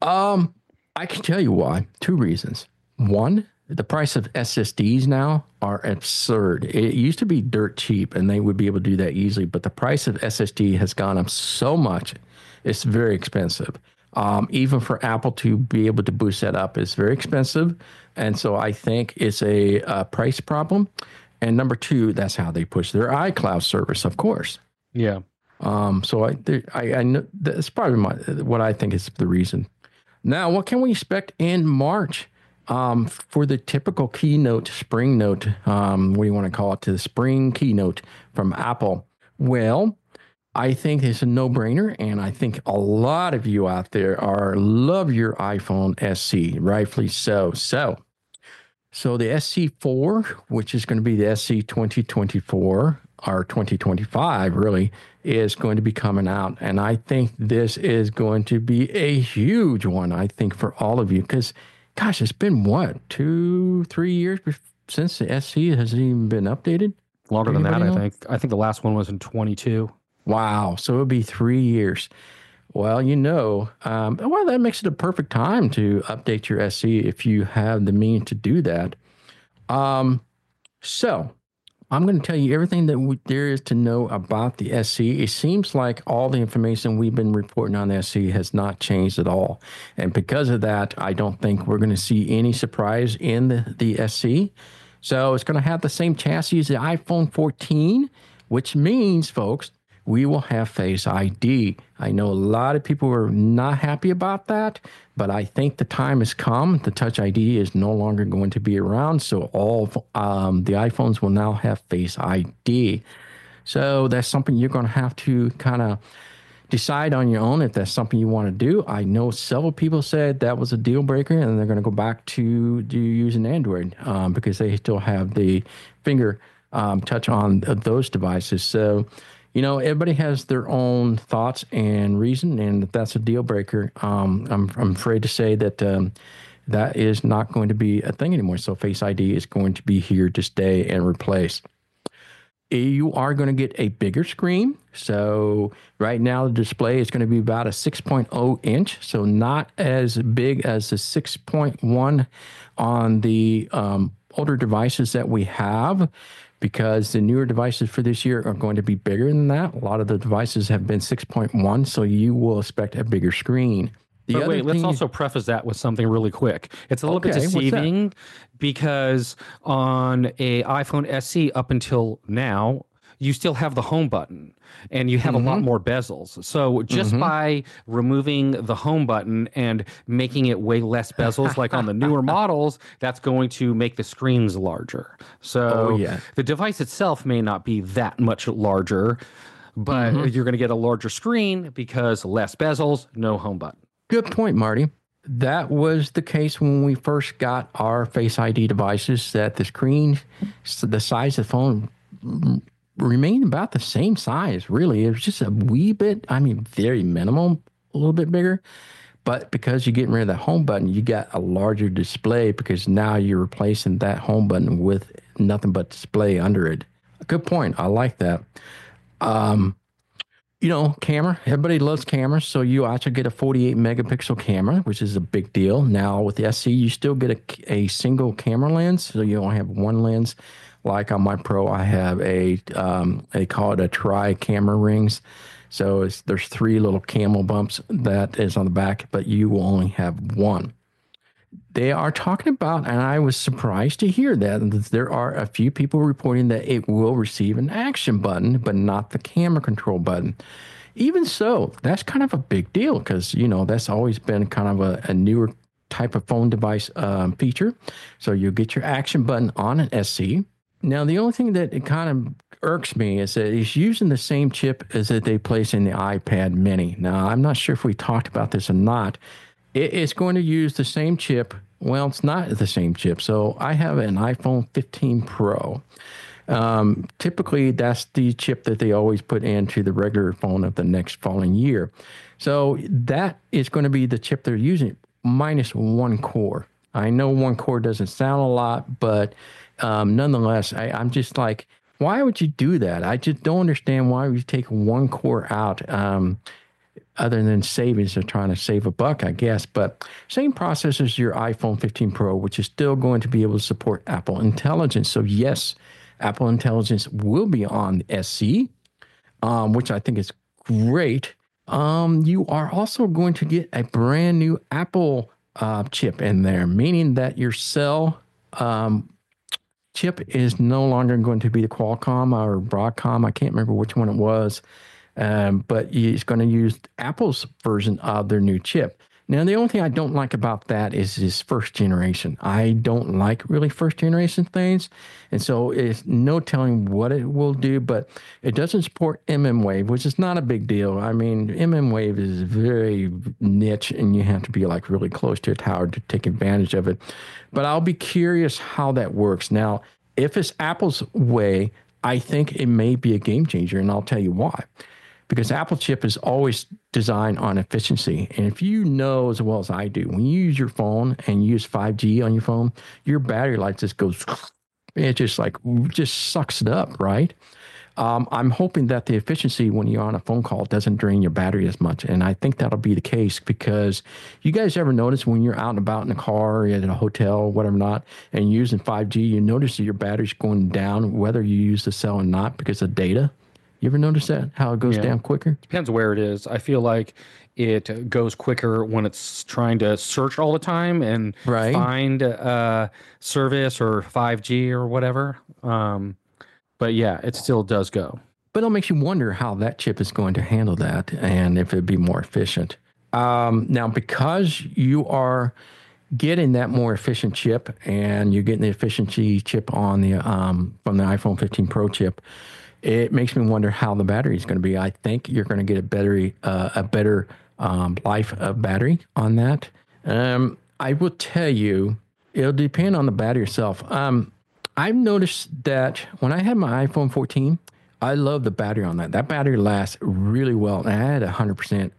I can tell you why. 2 reasons. One, the price of SSDs now are absurd. It used to be dirt cheap, and they would be able to do that easily, but the price of SSD has gone up so much, it's very expensive. Even for Apple to be able to boost that up is very expensive, and so I think it's a price problem. And number 2, that's how they push their iCloud service, of course. Yeah. So I know that's probably what I think is the reason. Now, what can we expect in March for the typical keynote, spring note? What do you want to call it? To the spring keynote from Apple. Well, I think it's a no-brainer, and I think a lot of you out there love your iPhone SE, rightfully so. So the SE4, which is going to be the SE 2024, or 2025 really, is going to be coming out. And I think this is going to be a huge one, I think, for all of you. Because, gosh, it's been what, 2-3 years since the SE has even been updated? Longer than that, I think. I think the last one was in 22. Wow. So it'll be 3 years. Well, that makes it a perfect time to update your SE if you have the means to do that. So I'm going to tell you everything that there is to know about the SE. It seems like all the information we've been reporting on the SE has not changed at all. And because of that, I don't think we're going to see any surprise in the SE. So it's going to have the same chassis as the iPhone 14, which means, folks, we will have Face ID. I know a lot of people are not happy about that, but I think the time has come. The Touch ID is no longer going to be around, so all the iPhones will now have Face ID. So that's something you're going to have to kind of decide on your own if that's something you want to do. I know several people said that was a deal breaker, and they're going to go back to using Android because they still have the finger touch on those devices. So, everybody has their own thoughts and reason, and if that's a deal breaker, I'm afraid to say that that is not going to be a thing anymore. So Face ID is going to be here to stay and replace. You are going to get a bigger screen. So right now the display is going to be about a 6.0 inch, so not as big as the 6.1 on the older devices that we have, because the newer devices for this year are going to be bigger than that. A lot of the devices have been 6.1, so you will expect a bigger screen. But wait, let's also preface that with something really quick. It's a little bit deceiving because on a iPhone SE up until now, you still have the home button and you have a lot more bezels. So just by removing the home button and making it way less bezels, like on the newer models, that's going to make the screens larger. So the device itself may not be that much larger, but you're going to get a larger screen because less bezels, no home button. Good point, Marty. That was the case when we first got our Face ID devices, that the screen, the size of the phone remained about the same size, really. It was just a wee bit, very minimal, a little bit bigger. But because you're getting rid of the home button, you got a larger display because now you're replacing that home button with nothing but display under it. Good point. I like that. Camera. Everybody loves cameras, so you actually get a 48 megapixel camera, which is a big deal. Now with the SE, you still get a single camera lens, so you only have one lens. Like on my Pro, I have they call it a tri-camera rings. So there's 3 little camel bumps that is on the back, but you will only have one. They are talking about, and I was surprised to hear that there are a few people reporting that it will receive an action button, but not the camera control button. Even so, that's kind of a big deal because, that's always been kind of a newer type of phone device feature. So you'll get your action button on an SE. Now, the only thing that it kind of irks me is that it's using the same chip as that they place in the iPad mini. Now, I'm not sure if we talked about this or not. It's going to use the same chip. Well, it's not the same chip. So I have an iPhone 15 Pro. Typically, that's the chip that they always put into the regular phone of the next following year. So that is going to be the chip they're using, minus 1 core. I know 1 core doesn't sound a lot, but nonetheless, I'm just like, why would you do that? I just don't understand why you take 1 core out. Other than savings, they're trying to save a buck, I guess. But same process as your iPhone 15 Pro, which is still going to be able to support Apple Intelligence. So yes, Apple Intelligence will be on the SE, which I think is great. You are also going to get a brand new Apple chip in there, meaning that your cell chip is no longer going to be the Qualcomm or Broadcom. I can't remember which one it was. But it's going to use Apple's version of their new chip. Now, the only thing I don't like about that is this first generation. I don't like really first generation things. And so it's no telling what it will do, but it doesn't support mmWave, which is not a big deal. I mean, mmWave is very niche and you have to be like really close to a tower to take advantage of it. But I'll be curious how that works. Now, if it's Apple's way, I think it may be a game changer, and I'll tell you why. Because Apple chip is always designed on efficiency. And if you know as well as I do, when you use your phone and you use 5G on your phone, your battery life just goes, it just sucks it up, right? I'm hoping that the efficiency when you're on a phone call doesn't drain your battery as much. And I think that'll be the case because you guys ever notice when you're out and about in a car, at a hotel, whatever not, and you're using 5G, you notice that your battery's going down whether you use the cell or not because of data? You ever notice that, how it goes down quicker? Depends where it is. I feel like it goes quicker when it's trying to search all the time and find service or 5G or whatever. But yeah, it still does go. But it makes you wonder how that chip is going to handle that and if it'd be more efficient. Now, because you are getting that more efficient chip and you're getting the efficiency chip on the from the iPhone 15 Pro chip, it makes me wonder how the battery is going to be. I think you're going to get a better life of battery on that. I will tell you, it'll depend on the battery itself. I've noticed that when I had my iPhone 14, I love the battery on that. That battery lasts really well. And I had 100%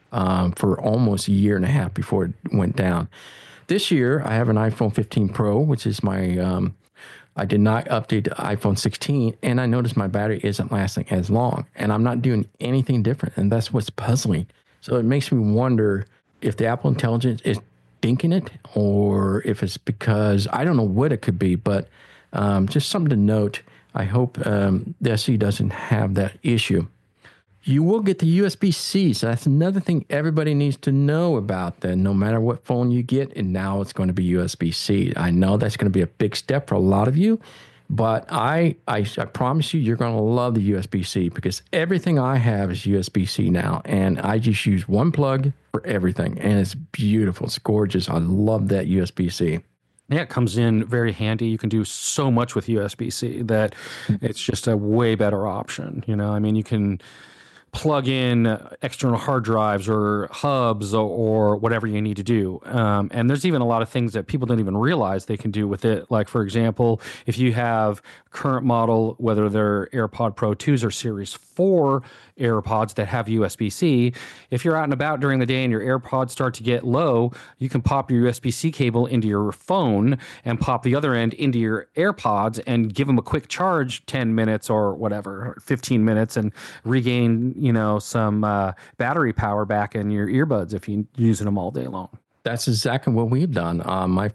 for almost a year and a half before it went down. This year, I have an iPhone 15 Pro, which is my, I did not update to iPhone 16, and I noticed my battery isn't lasting as long. And I'm not doing anything different, and that's what's puzzling. So it makes me wonder if the Apple Intelligence is thinking it or if it's because, I don't know what it could be, but just something to note. I hope the SE doesn't have that issue. You will get the USB-C, so that's another thing everybody needs to know about that. No matter what phone you get, and now it's going to be USB-C. I know that's going to be a big step for a lot of you, but I promise you, you're going to love the USB-C because everything I have is USB-C now, and I just use one plug for everything, and it's beautiful. It's gorgeous. I love that USB-C. Yeah, it comes in very handy. You can do so much with USB-C that it's just a way better option. You know, I mean, you can plug in external hard drives or hubs or whatever you need to do. And there's even a lot of things that people don't even realize they can do with it. Like, for example, if you have current model, whether they're AirPod Pro 2s or Series 4 AirPods that have USB-C, if you're out and about during the day and your AirPods start to get low, you can pop your USB-C cable into your phone and pop the other end into your AirPods and give them a quick charge, 10 minutes or whatever, 15 minutes, and regain, you know, some battery power back in your earbuds if you're using them all day long. That's exactly what we've done. My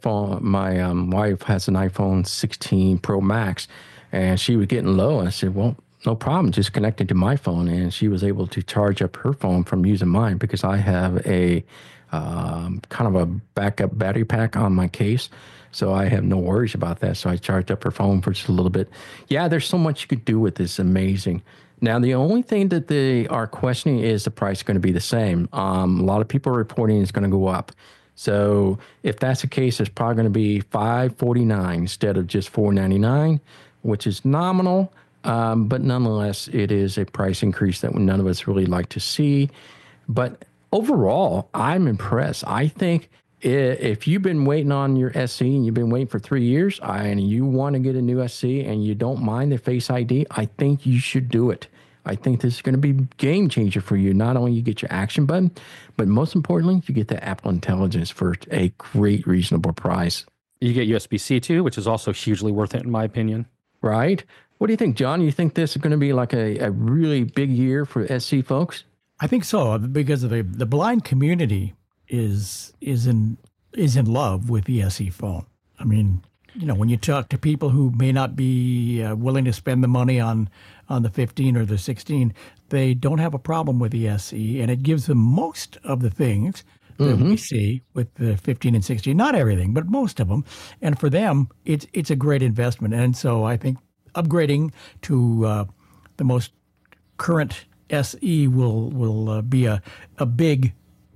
wife has an iPhone 16 Pro Max, and she was getting low. And I said, well, no problem, just connect it to my phone. And she was able to charge up her phone from using mine because I have a kind of a backup battery pack on my case. So I have no worries about that. So I charged up her phone for just a little bit. Yeah, there's so much you could do with this. Amazing. Now, the only thing that they are questioning is the price going to be the same. A lot of people are reporting it's going to go up. So if that's the case, it's probably going to be $549 instead of just $499, which is nominal. But nonetheless, it is a price increase that none of us really like to see. But overall, I'm impressed. I think if you've been waiting on your SE and you've been waiting for 3 years and you want to get a new SE and you don't mind the Face ID, I think you should do it. I think this is going to be a game changer for you. Not only you get your action button, but most importantly, you get the Apple Intelligence for a great, reasonable price. You get USB-C too, which is also hugely worth it in my opinion. Right? What do you think, John? You think this is going to be like a really big year for SC folks? I think so, because the blind community is in love with the SE phone. I mean, you know, when you talk to people who may not be willing to spend the money on the 15 or the 16, they don't have a problem with the SE, and it gives them most of the things that we see with the 15 and 16. Not everything, but most of them. And for them, it's a great investment. And so I think upgrading to the most current SE will be a big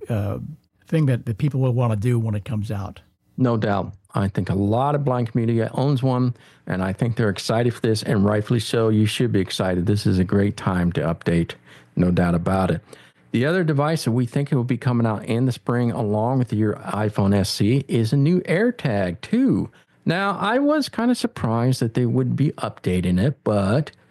thing that people will want to do when it comes out. No doubt. I think a lot of blind community owns one, and I think they're excited for this, and rightfully so. You should be excited. This is a great time to update, no doubt about it. The other device that we think will be coming out in the spring along with your iPhone SE is a new AirTag 2. Now, I was kind of surprised that they would be updating it, but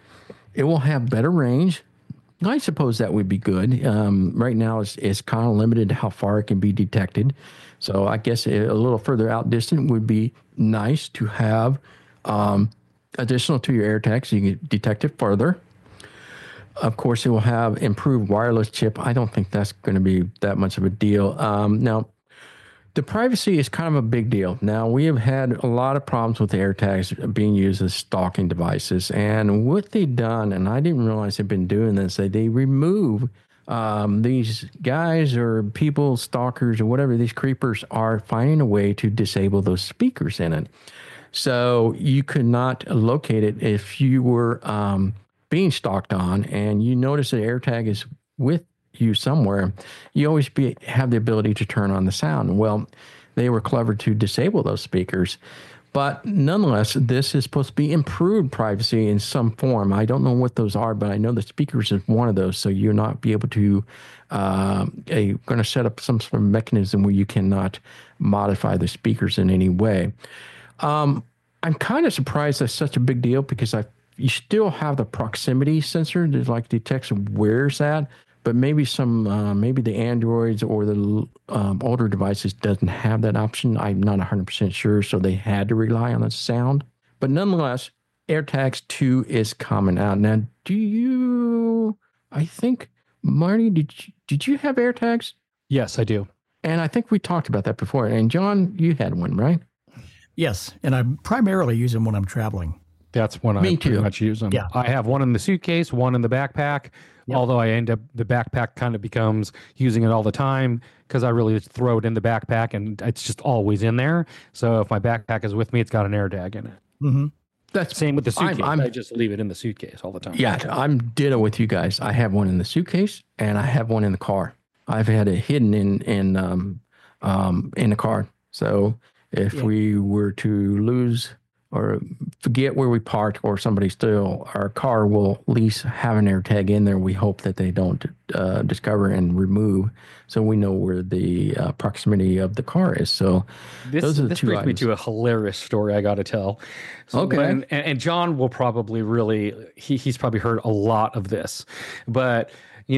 It will have better range. I suppose that would be good. Right now, it's kind of limited to how far it can be detected. So I guess a little further out distant would be nice to have additional to your AirTag so you can detect it further. Of course, it will have improved wireless chip. I don't think that's going to be that much of a deal. Now, the privacy is kind of a big deal. Now, we have had a lot of problems with the AirTags being used as stalking devices. And what they've done, and I didn't realize they've been doing this, they remove these guys or people, stalkers or whatever, these creepers are finding a way to disable those speakers in it. So you could not locate it if you were being stalked on and you notice that AirTag is with you somewhere, you always have the ability to turn on the sound. Well, they were clever to disable those speakers. But nonetheless, this is supposed to be improved privacy in some form. I don't know what those are, but I know the speakers is one of those. So you'll not be able to, going to set up some sort of mechanism where you cannot modify the speakers in any way. I'm kind of surprised that's such a big deal because you still have the proximity sensor that like detects where it's at. But maybe maybe the Androids or the older devices doesn't have that option. I'm not 100% sure, so they had to rely on the sound. But nonetheless, AirTags 2 is coming out. Now, I think, Marty, did you have AirTags? Yes, I do. And I think we talked about that before. And John, you had one, right? Yes, and I primarily use them when I'm traveling. That's when I pretty much use them. Yeah. I have one in the suitcase, one in the backpack. Yep. Although the backpack kind of becomes using it all the time because I really just throw it in the backpack and it's just always in there. So if my backpack is with me, it's got an AirTag in it. Mm-hmm. That's same with the suitcase. I just leave it in the suitcase all the time. Yeah, I'm ditto with you guys. I have one in the suitcase and I have one in the car. I've had it hidden in the car. So if we were to lose or forget where we parked or somebody steal, our car will at least have an AirTag in there. We hope that they don't discover and remove, so we know where the proximity of the car is. So those are the two brings items. Me to a hilarious story I got to tell. So okay. And John will probably he's probably heard a lot of this, but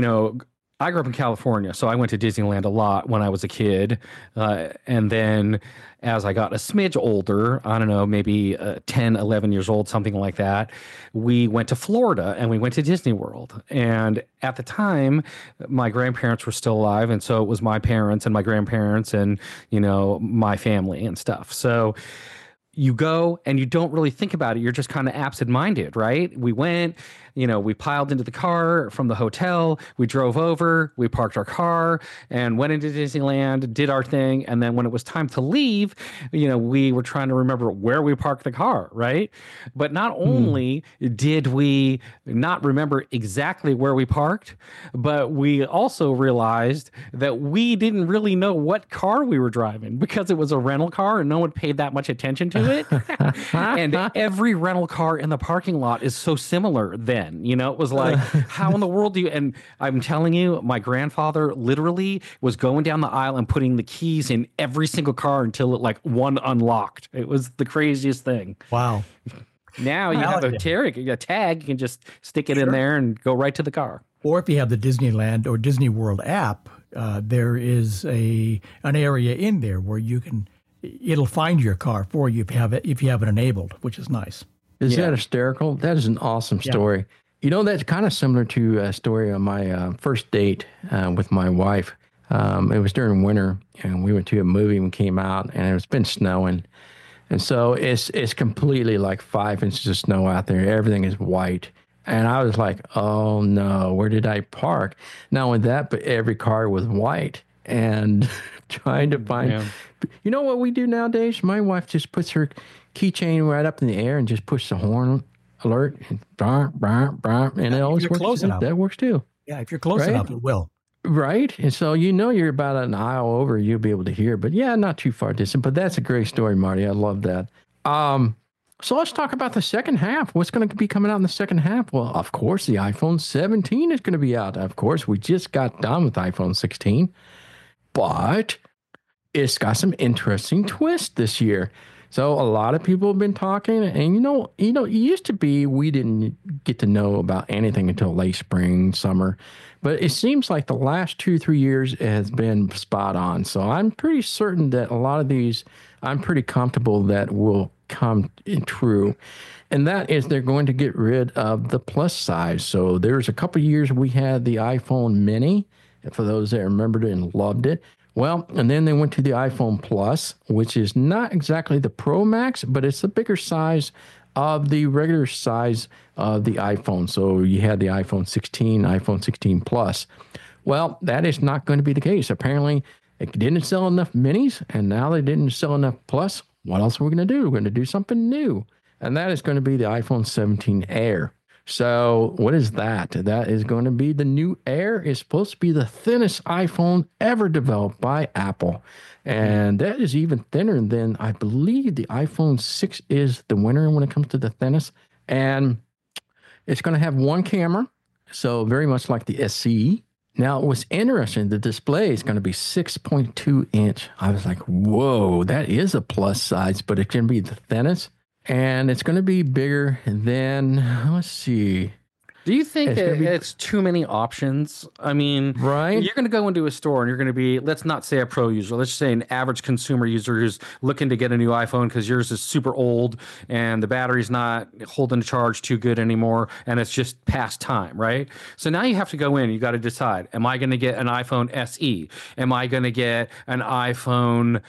I grew up in California, so I went to Disneyland a lot when I was a kid. And then as I got a smidge older, I don't know, maybe 10, 11 years old, something like that, we went to Florida and we went to Disney World. And at the time, my grandparents were still alive. And so it was my parents and my grandparents and, my family and stuff. So you go and you don't really think about it. You're just kind of absent-minded, right? We went, we piled into the car from the hotel. We drove over, we parked our car and went into Disneyland, did our thing. And then when it was time to leave, we were trying to remember where we parked the car, right? But not only did we not remember exactly where we parked, but we also realized that we didn't really know what car we were driving because it was a rental car and no one paid that much attention to it. And every rental car in the parking lot is so similar then. It was like, how in the world do you? And I'm telling you, my grandfather literally was going down the aisle and putting the keys in every single car until it one unlocked. It was the craziest thing. Wow. Now you have a tag, you can just stick it in there and go right to the car. Or if you have the Disneyland or Disney World app, there is an area in there where it'll find your car for you if you have it enabled, which is nice. Is that hysterical? That is an awesome story. That's kind of similar to a story on my first date with my wife. It was during winter, and we went to a movie and came out, and it's been snowing. And so it's completely like 5 inches of snow out there. Everything is white. And I was like, oh, no, where did I park? Not only that, but every car was white. And trying to find... Yeah. You know what we do nowadays? My wife just puts her keychain right up in the air and just pushes the horn alert and and it always works. That works too. Yeah, if you're close enough, it will. Right. And so you're about an aisle over, you'll be able to hear. But yeah, not too far distant. But that's a great story, Marty. I love that. So let's talk about the second half. What's going to be coming out in the second half? Well, of course, the iPhone 17 is going to be out. Of course, we just got done with iPhone 16. But it's got some interesting twists this year. So a lot of people have been talking, and it used to be we didn't get to know about anything until late spring, summer, but it seems like the last 2, 3 years it has been spot on. So I'm pretty certain that a lot of these, I'm pretty comfortable that will come in true, and that is they're going to get rid of the plus size. So there's a couple of years we had the iPhone Mini, for those that remembered it and loved it. Well, and then they went to the iPhone Plus, which is not exactly the Pro Max, but it's the bigger size of the regular size of the iPhone. So you had the iPhone 16, iPhone 16 Plus. Well, that is not going to be the case. Apparently, it didn't sell enough minis, and now they didn't sell enough Plus. What else are we going to do? We're going to do something new, and that is going to be the iPhone 17 Air. So what is that? That is going to be the new Air. It's supposed to be the thinnest iPhone ever developed by Apple. And that is even thinner than, I believe, the iPhone 6 is the winner when it comes to the thinnest. And it's going to have one camera, so very much like the SE. Now, what's interesting, the display is going to be 6.2 inch. I was like, whoa, that is a plus size, but it's going to be the thinnest. And it's going to be bigger than, let's see. Do you think it's too many options? I mean, right? You're going to go into a store and you're going to be, let's not say a pro user, let's just say an average consumer user who's looking to get a new iPhone because yours is super old and the battery's not holding the charge too good anymore and it's just past time, right? So now you have to go in, you got to decide, am I going to get an iPhone SE? Am I going to get an iPhone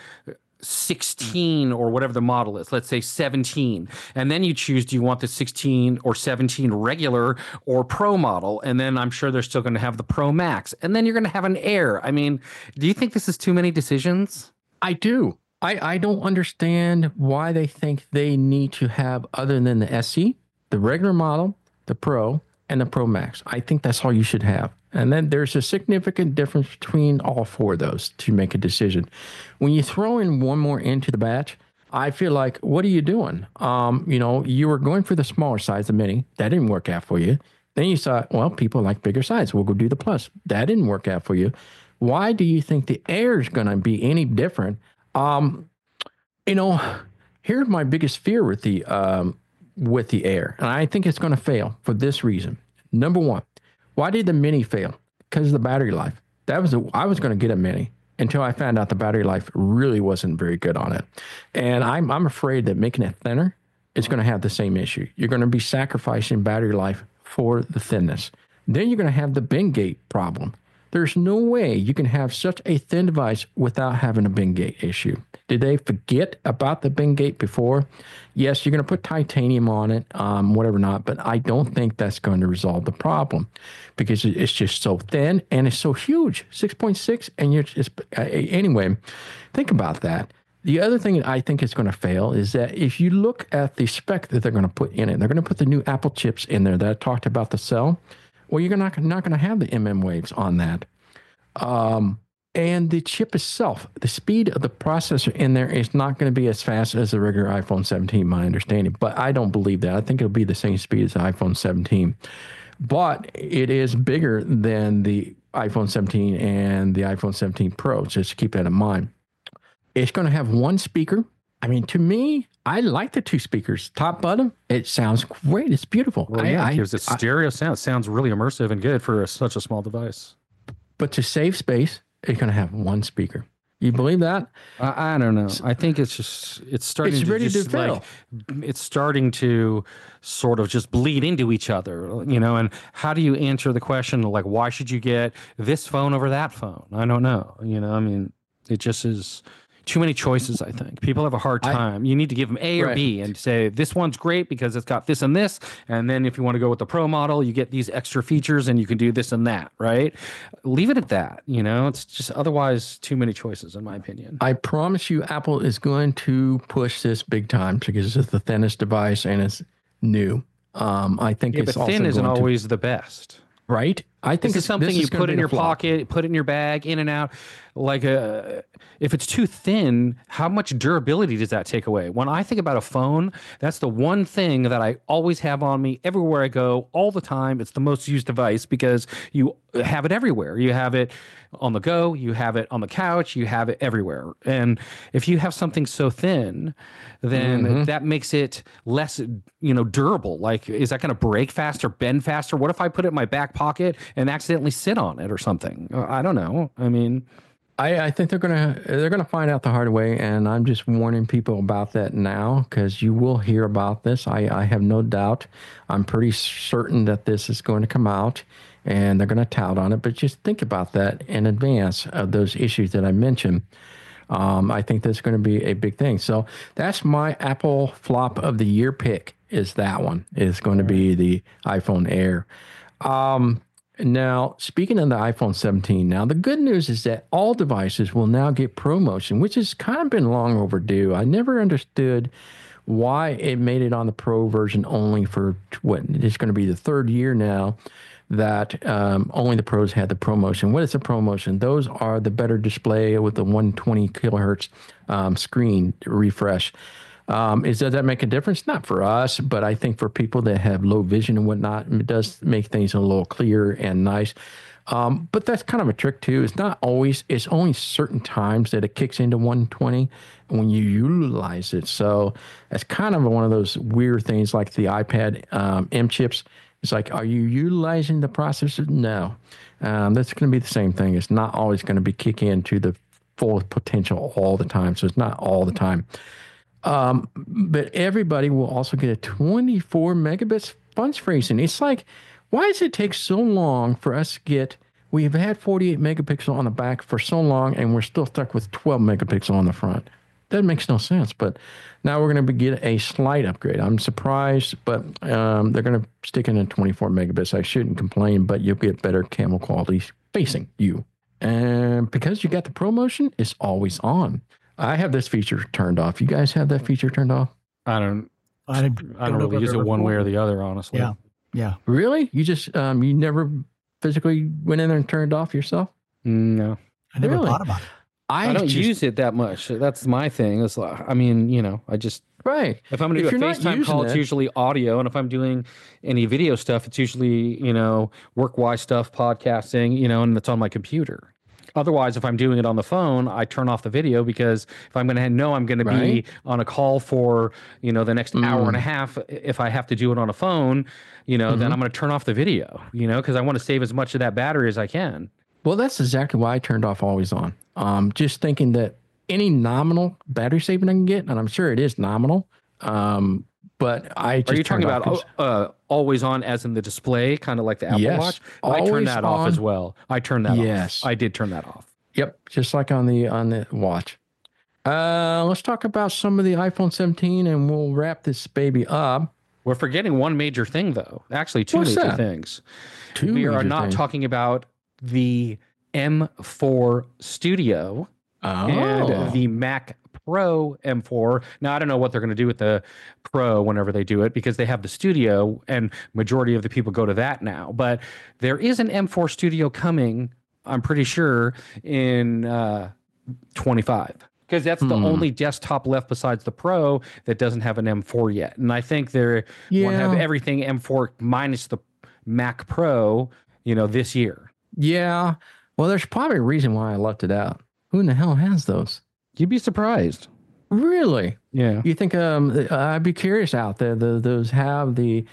16 or whatever the model is, let's say 17, and then you choose, do you want the 16 or 17 regular or Pro model? And then I'm sure they're still going to have the Pro Max, and then you're going to have an Air. I mean, do you think this is too many decisions? I do. I don't understand why they think they need to have, other than the SE, the regular model, the Pro, and the Pro Max. I think that's all you should have. And then there's a significant difference between all four of those to make a decision. When you throw in one more into the batch, I feel like, what are you doing? You were going for the smaller size, the Mini. That didn't work out for you. Then you thought, well, people like bigger size. We'll go do the Plus. That didn't work out for you. Why do you think the Air is going to be any different? Here's my biggest fear with the Air, and I think it's going to fail for this reason. Number one, why did the Mini fail? Because of the battery life. I was going to get a Mini until I found out the battery life really wasn't very good on it. And I'm afraid that making it thinner is going to have the same issue. You're going to be sacrificing battery life for the thinness. Then you're going to have the bin gate problem. There's no way you can have such a thin device without having a bin gate issue. Did they forget about the bin gate before? Yes, you're going to put titanium on it, whatever not, but I don't think that's going to resolve the problem because it's just so thin and it's so huge, 6.6, and you're just, anyway, think about that. The other thing I think is going to fail is that if you look at the spec that they're going to put in it, they're going to put the new Apple chips in there that I talked about the cell. Well, you're not going to have the waves on that. And the chip itself, the speed of the processor in there is not going to be as fast as the regular iPhone 17, my understanding. But I don't believe that. I think it'll be the same speed as the iPhone 17. But it is bigger than the iPhone 17 and the iPhone 17 Pro. Just keep that in mind. It's going to have one speaker. I mean, to me, I like the two speakers, top, bottom. It sounds great. It's beautiful. Well, it gives it stereo sound. It sounds really immersive and good for such a small device. But to save space, it's going to have one speaker. You believe that? I don't know. I think it's starting. It's ready to fail. It's starting to sort of just bleed into each other, And how do you answer the question like, why should you get this phone over that phone? I don't know. I mean, it just is. Too many choices, I think. People have a hard time. You need to give them A or B and say, this one's great because it's got this and this. And then if you want to go with the Pro model, you get these extra features and you can do this and that, right? Leave it at that. It's just otherwise too many choices, in my opinion. I promise you, Apple is going to push this big time because it's the thinnest device and it's new. I think it's but thin isn't always the best. Right? I think This is something you put in your pocket, put it in your bag, in and out. Like if it's too thin, how much durability does that take away? When I think about a phone, that's the one thing that I always have on me everywhere I go, all the time. It's the most used device because you have it everywhere. You have it on the go, you have it on the couch, you have it everywhere. And if you have something so thin, then that makes it less, durable. Like, is that going to break faster, bend faster? What if I put it in my back pocket and accidentally sit on it or something? I don't know. I mean, I think they're gonna find out the hard way, and I'm just warning people about that now because you will hear about this. I have no doubt. I'm pretty certain that this is going to come out, and they're going to tout on it. But just think about that in advance of those issues that I mentioned. I think that's going to be a big thing. So that's my Apple flop of the year pick. Is that one? Is going to be the iPhone Air. Now, speaking of the iPhone 17, now the good news is that all devices will now get ProMotion, which has kind of been long overdue. I never understood why it made it on the Pro version only for what it's going to be the third year now that only the Pros had the ProMotion. What is the ProMotion? Those are the better display with the 120 kilohertz screen refresh. Does that make a difference? Not for us, but I think for people that have low vision and whatnot, it does make things a little clearer and nice. But that's kind of a trick too. It's not always, it's only certain times that it kicks into 120 when you utilize it. So that's kind of one of those weird things like the iPad M chips. It's like, are you utilizing the processor? No. That's going to be the same thing. It's not always going to be kicking into the full potential all the time. So it's not all the time. But everybody will also get a 24 megabits bunch freezing. It's like, why does it take so long for us to get, we've had 48 megapixel on the back for so long and we're still stuck with 12 megapixel on the front. That makes no sense, but now we're going to get a slight upgrade. I'm surprised, but they're going to stick in at 24 megabits. I shouldn't complain, but you'll get better camera quality facing you. And because you got the ProMotion, it's always on. I have this feature turned off. You guys have that feature turned off? I don't really use it one way or the other, honestly. Yeah. Really? You just you never physically went in there and turned it off yourself? No. I never thought about it. I don't use it that much. That's my thing. It's like, I mean, I just right. If I'm going to do a FaceTime call, it's usually audio, and if I'm doing any video stuff, it's usually work-wise stuff, podcasting, and it's on my computer. Otherwise, if I'm doing it on the phone, I turn off the video because if I'm going to know I'm going to be on a call for, the next hour and a half, if I have to do it on a phone, then I'm going to turn off the video, because I want to save as much of that battery as I can. Well, that's exactly why I turned off always on. Just thinking that any nominal battery saving I can get, and I'm sure it is nominal, but I just Are you talking about always on as in the display, kind of like the Apple Watch? I turned that off as well. I turned that off. I did turn that off. Yep, just like on the watch. Let's talk about some of the iPhone 17 and we'll wrap this baby up. We're forgetting one major thing, though. Actually, two major things. We are not talking about the M4 Studio and the Mac Pro M4. Now, I don't know what they're going to do with the Pro whenever they do it because they have the Studio and majority of the people go to that now. But there is an M4 Studio coming, I'm pretty sure, in 25. Because that's the only desktop left besides the Pro that doesn't have an M4 yet. And I think they want to have everything M4 minus the Mac Pro, this year. Yeah. Well, there's probably a reason why I left it out. Who in the hell has those? You'd be surprised. Really? Yeah. You think I'd be curious out there. Those have the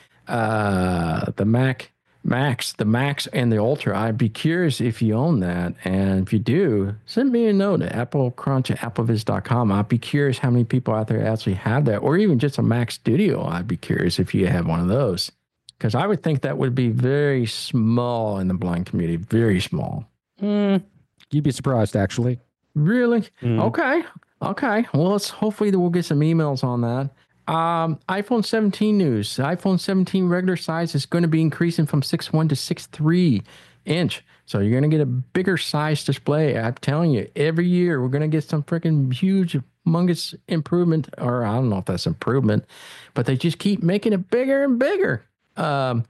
Max, the Max and the Ultra. I'd be curious if you own that. And if you do, send me a note at applecrunch at appleviz.com. I'd be curious how many people out there actually have that, or even just a Mac Studio. I'd be curious if you have one of those. Because I would think that would be very small in the blind community. Very small. You'd be surprised, actually. Really? Okay. Well, hopefully we'll get some emails on that. iPhone 17 news. The iPhone 17 regular size is going to be increasing from 6.1 to 6.3 inch. So you're going to get a bigger size display. I'm telling you, every year we're going to get some freaking huge, humongous improvement. Or I don't know if that's improvement, but they just keep making it bigger and bigger.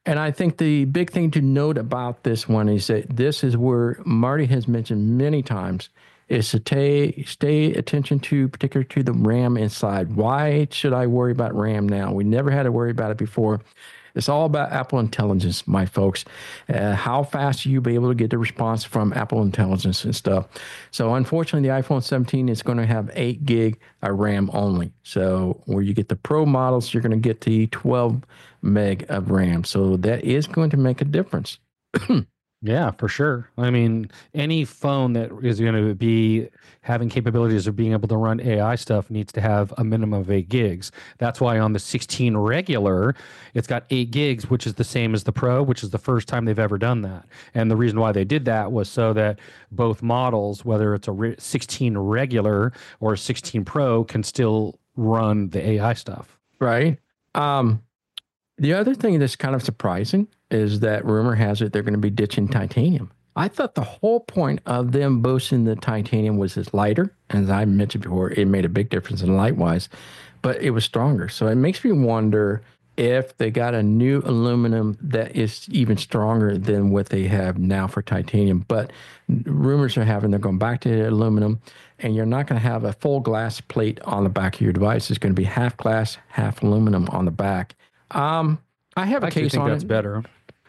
And I think the big thing to note about this one is that this is where Marty has mentioned many times is to stay attention to, particularly to the RAM inside. Why should I worry about RAM now? We never had to worry about it before. It's all about Apple Intelligence, my folks. How fast you be able to get the response from Apple Intelligence and stuff. So unfortunately, the iPhone 17 is going to have 8 gig of RAM only. So where you get the Pro models, you're going to get the 12 meg of RAM. So that is going to make a difference. Yeah, for sure. I mean, any phone that is going to be having capabilities of being able to run AI stuff needs to have a minimum of 8 gigs. That's why on the 16 regular, it's got 8 gigs, which is the same as the Pro, which is the first time they've ever done that. And the reason why they did that was so that both models, whether it's a 16 regular or a 16 Pro, can still run the AI stuff. Right. The other thing that's kind of surprising is that rumor has it they're going to be ditching titanium. I thought the whole point of them boasting the titanium was it's lighter. As I mentioned before, it made a big difference in light-wise, but it was stronger. So it makes me wonder if they got a new aluminum that is even stronger than what they have now for titanium. But rumors are having they're going back to aluminum, and you're not going to have a full glass plate on the back of your device. It's going to be half glass, half aluminum on the back. I have a case on that's better.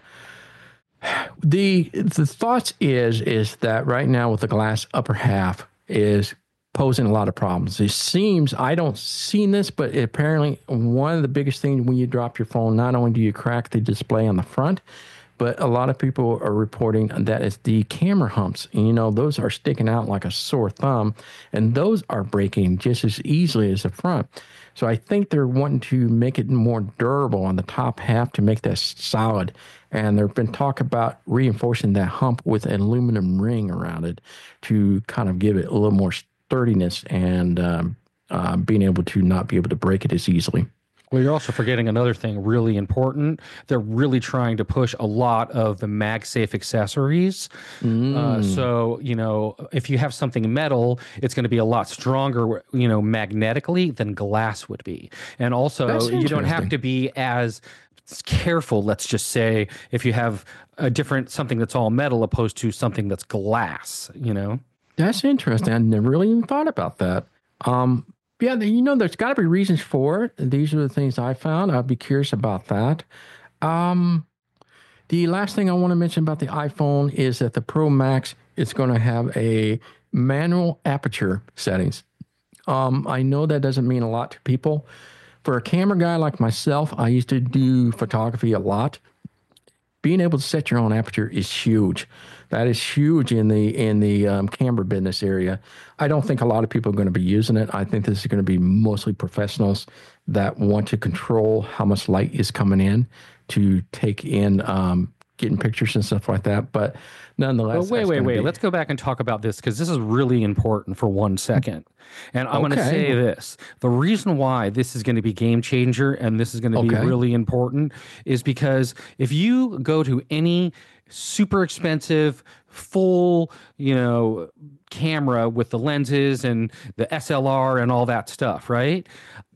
The thoughts is that right now with the glass upper half is posing a lot of problems. It seems, I don't see this, but apparently one of the biggest things when you drop your phone, not only do you crack the display on the front, but a lot of people are reporting that it's the camera humps. And, you know, those are sticking out like a sore thumb, and those are breaking just as easily as the front. So I think they're wanting to make it more durable on the top half to make that solid. And there's been talk about reinforcing that hump with an aluminum ring around it to kind of give it a little more sturdiness and being able to not be able to break it as easily. Well, you're also forgetting another thing really important. They're really trying to push a lot of the MagSafe accessories. So, you know, if you have something metal, it's going to be a lot stronger, you know, magnetically than glass would be. And also, you don't have to be as careful, let's just say, if you have a different something that's all metal opposed to something that's glass, you know? That's interesting. I never really even thought about that. Yeah, you know, there's got to be reasons for it. These are the things I found. I'd be curious about that. The last thing I want to mention about the iPhone is that the Pro Max is going to have a manual aperture settings. I know that doesn't mean a lot to people. For a camera guy like myself, I used to do photography a lot. Being able to set your own aperture is huge. That is huge in the camera business area. I don't think a lot of people are going to be using it. I think this is going to be mostly professionals that want to control how much light is coming in to take in getting pictures and stuff like that. But nonetheless, wait. Let's go back and talk about this because this is really important for 1 second. And I'm going to say this. The reason why this is going to be game changer and this is going to be really important is because if you go to any super expensive, full, you know, camera with the lenses and the SLR and all that stuff, right?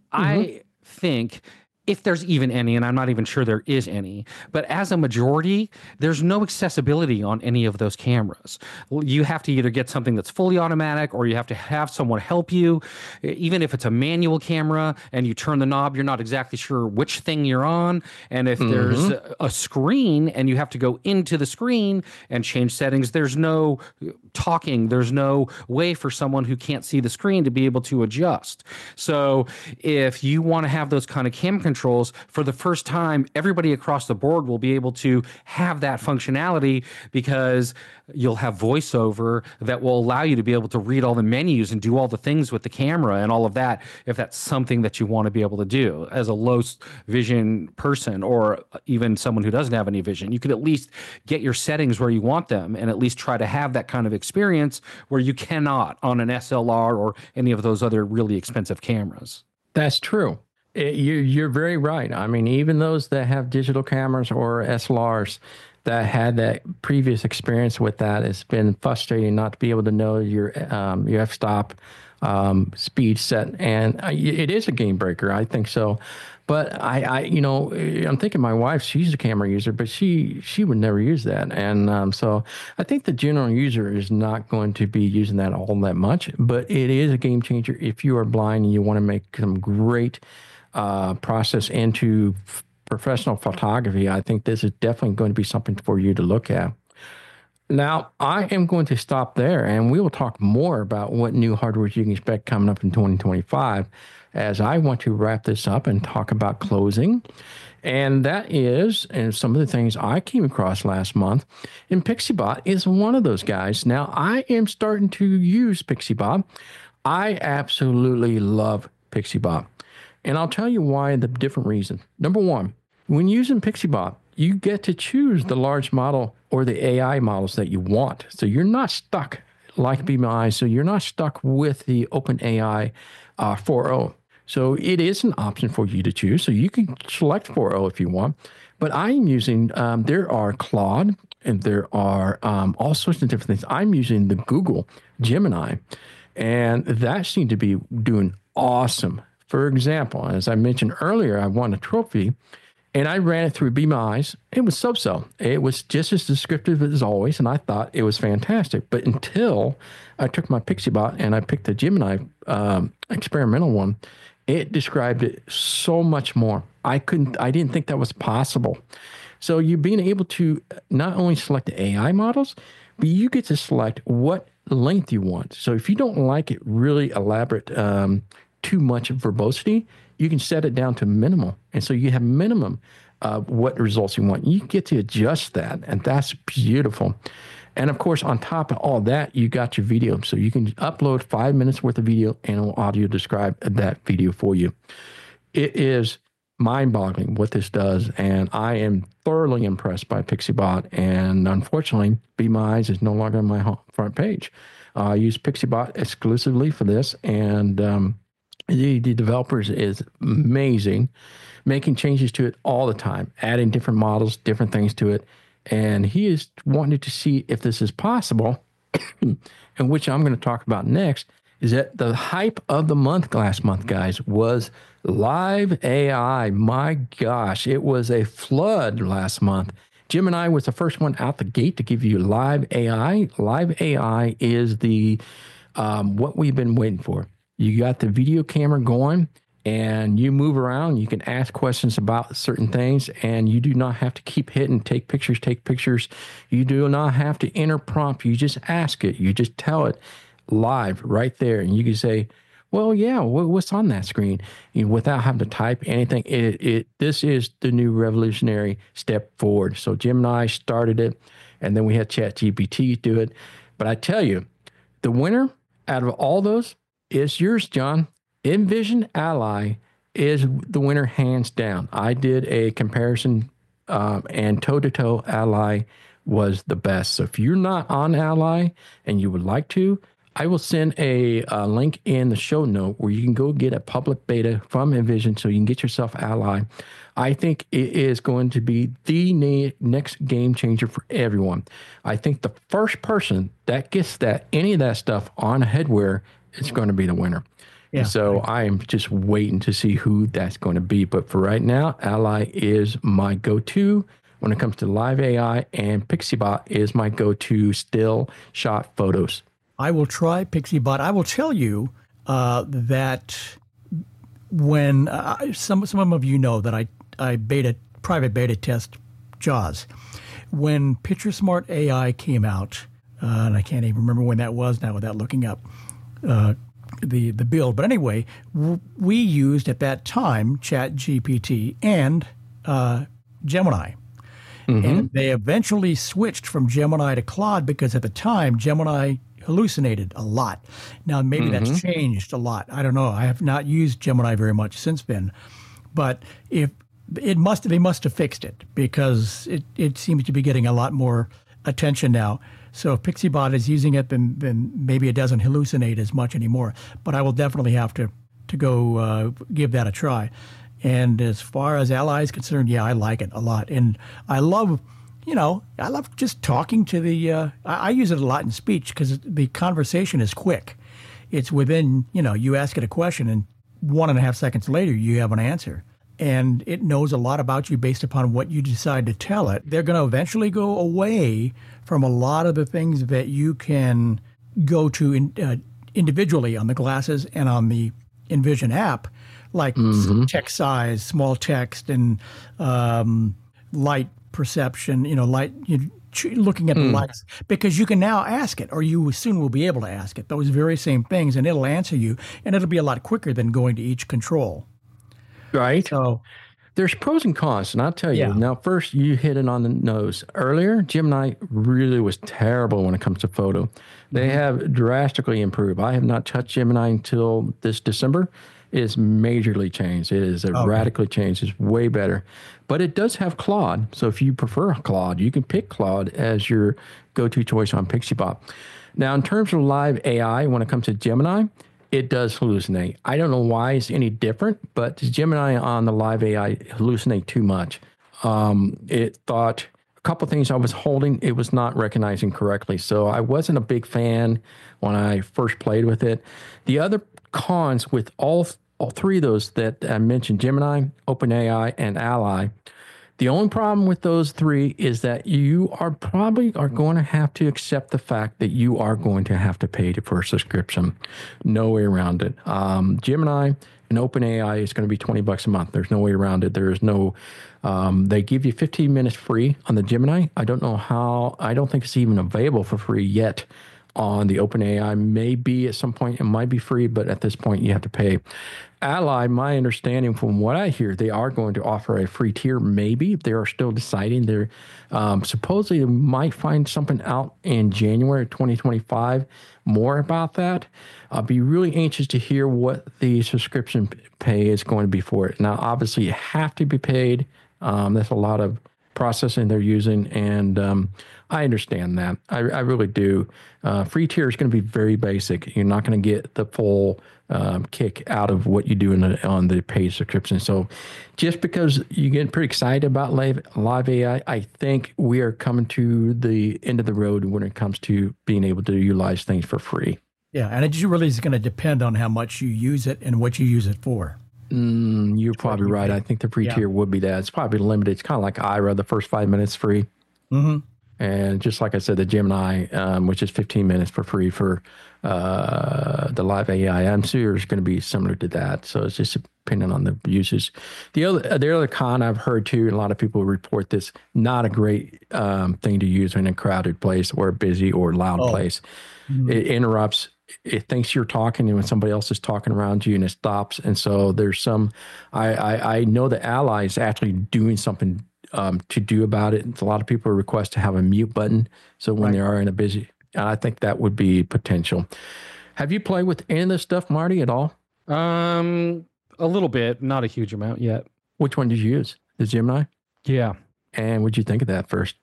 I think if there's even any, and I'm not even sure there is any, but as a majority, there's no accessibility on any of those cameras. You have to either get something that's fully automatic or you have to have someone help you. Even if it's a manual camera and you turn the knob, you're not exactly sure which thing you're on. And if there's a screen and you have to go into the screen and change settings, there's no talking. There's no way for someone who can't see the screen to be able to adjust. So if you want to have those kind of cam controls, for the first time, everybody across the board will be able to have that functionality because you'll have voiceover that will allow you to be able to read all the menus and do all the things with the camera and all of that, if that's something that you want to be able to do as a low vision person or even someone who doesn't have any vision. You could at least get your settings where you want them and at least try to have that kind of experience where you cannot on an SLR or any of those other really expensive cameras. That's true. You're very right. I mean, even those that have digital cameras or SLRs that had that previous experience with that, it's been frustrating not to be able to know your f-stop speed set, and it is a game breaker. I think so. But I'm thinking my wife, she's a camera user, but she would never use that. And so I think the general user is not going to be using that all that much, but it is a game changer if you are blind and you want to make some great process into professional photography. I think this is definitely going to be something for you to look at. Now, I am going to stop there, and we will talk more about what new hardware you can expect coming up in 2025, as I want to wrap this up and talk about closing. And that is, and some of the things I came across last month, and PixieBot is one of those guys. Now, I am starting to use PixieBot. I absolutely love PixieBot. And I'll tell you why, the different reasons. Number one, when using PixieBot, you get to choose the large model or the AI models that you want. So you're not stuck like Be My Eyes. So you're not stuck with the OpenAI 4.0. So it is an option for you to choose. So you can select 4.0 if you want. But I'm using, there are Claude and there are all sorts of different things. I'm using the Google Gemini, and that seemed to be doing awesome. For example, as I mentioned earlier, I won a trophy, and I ran it through Be My Eyes. It was so-so. It was just as descriptive as always, and I thought it was fantastic. But until I took my PixieBot and I picked the Gemini experimental one, it described it so much more. I didn't think that was possible. So you being able to not only select the AI models, but you get to select what length you want. So if you don't like it really elaborate, too much verbosity, you can set it down to minimal. And so you have minimum what results you want. You get to adjust that, and that's beautiful. And of course, on top of all that, you got your video. So you can upload 5 minutes worth of video and it will audio describe that video for you. It is mind-boggling what this does, and I am thoroughly impressed by PixieBot. And unfortunately, Be My Eyes is no longer on my front page. I use PixieBot exclusively for this, and the developers is amazing, making changes to it all the time, adding different models, different things to it. And he is wanting to see if this is possible, and which I'm going to talk about next, is that the hype of the month last month, guys, was Live AI. My gosh, it was a flood last month. Gemini was the first one out the gate to give you Live AI. Live AI is the what we've been waiting for. You got the video camera going, and you move around. You can ask questions about certain things, and you do not have to keep hitting take pictures. You do not have to enter prompt. You just ask it. You just tell it live right there, and you can say, well, yeah, what's on that screen? Without having to type anything. This is the new revolutionary step forward. So Gemini started it, and then we had ChatGPT do it. But I tell you, the winner out of all those is yours, John. Envision Ally is the winner hands down. I did a comparison, and toe-to-toe Ally was the best. So if you're not on Ally and you would like to, I will send a link in the show note where you can go get a public beta from Envision so you can get yourself Ally. I think it is going to be the next game changer for everyone. I think the first person that gets any of that stuff on a headwear is going to be the winner. Yeah. So I am just waiting to see who that's going to be. But for right now, Ally is my go-to when it comes to Live AI, and PixieBot is my go-to still shot photos. I will try PixieBot. I will tell you that when some of you know that I private beta test JAWS. When PictureSmart AI came out, and I can't even remember when that was now without looking up the build. But anyway, we used at that time ChatGPT and Gemini. Mm-hmm. And they eventually switched from Gemini to Claude because at the time, Gemini hallucinated a lot. Now, maybe that's changed a lot. I don't know. I have not used Gemini very much since then. But they must have fixed it because it seems to be getting a lot more attention now. So if PixieBot is using it, then maybe it doesn't hallucinate as much anymore. But I will definitely have to go give that a try. And as far as Ally is concerned, yeah, I like it a lot. And I love just talking to the, I use it a lot in speech because the conversation is quick. it's within, you ask it a question and 1.5 seconds later, you have an answer. And it knows a lot about you based upon what you decide to tell it. They're going to eventually go away from a lot of the things that you can go to individually on the glasses and on the Envision app, like text size, small text, and light perception, looking at the lights, because you can now ask it, or you soon will be able to ask it those very same things, and it'll answer you, and it'll be a lot quicker than going to each control. Right. So there's pros and cons, and I'll tell you. Yeah. Now, first, you hit it on the nose. Earlier, Gemini really was terrible when it comes to photo. They have drastically improved. I have not touched Gemini until this December. It's majorly changed. It is radically changed. It's way better. But it does have Claude. So if you prefer Claude, you can pick Claude as your go-to choice on PixieBot. Now, in terms of live AI, when it comes to Gemini, it does hallucinate. I don't know why it's any different, but Gemini on the live AI hallucinate too much. It thought a couple things I was holding, it was not recognizing correctly. So I wasn't a big fan when I first played with it. The other cons with all three of those that I mentioned, Gemini, OpenAI, and Ally, the only problem with those three is that you are going to have to accept the fact that you are going to have to pay for a subscription. No way around it. Gemini and OpenAI is going to be $20 a month. There's no way around it. There is no, they give you 15 minutes free on the Gemini. I don't know how, I don't think it's even available for free yet on the OpenAI. Maybe at some point it might be free, but at this point you have to pay. Ally, my understanding from what I hear, they are going to offer a free tier. Maybe they are still deciding. They're supposedly might find something out in January 2025. More about that. I'll be really anxious to hear what the subscription pay is going to be for it. Now, obviously, you have to be paid. That's a lot of processing they're using, and I understand that. I really do. Free tier is going to be very basic. You're not going to get the full kick out of what you do on the paid subscription. So just because you get pretty excited about live AI, I think we are coming to the end of the road when it comes to being able to utilize things for free. Yeah, and it just really is going to depend on how much you use it and what you use it for. You're probably right. I think the free tier would be that. It's probably limited. It's kind of like Ira, the first 5 minutes free. And just like I said, the Gemini, which is 15 minutes for free for the live AI, I'm sure it's going to be similar to that. So it's just depending on the usage. The other con I've heard too, and a lot of people report this, not a great thing to use in a crowded place or a busy or loud place. It interrupts. It thinks you're talking, and when somebody else is talking around you, and it stops. And so there's some. I know the Ally is actually doing something to do about it. A lot of people request to have a mute button, so when they are in a busy, I think that would be potential. Have you played with any of this stuff, Marty, at all? A little bit, not a huge amount yet. Which one did you use? The Gemini? Yeah. And what'd you think of that first?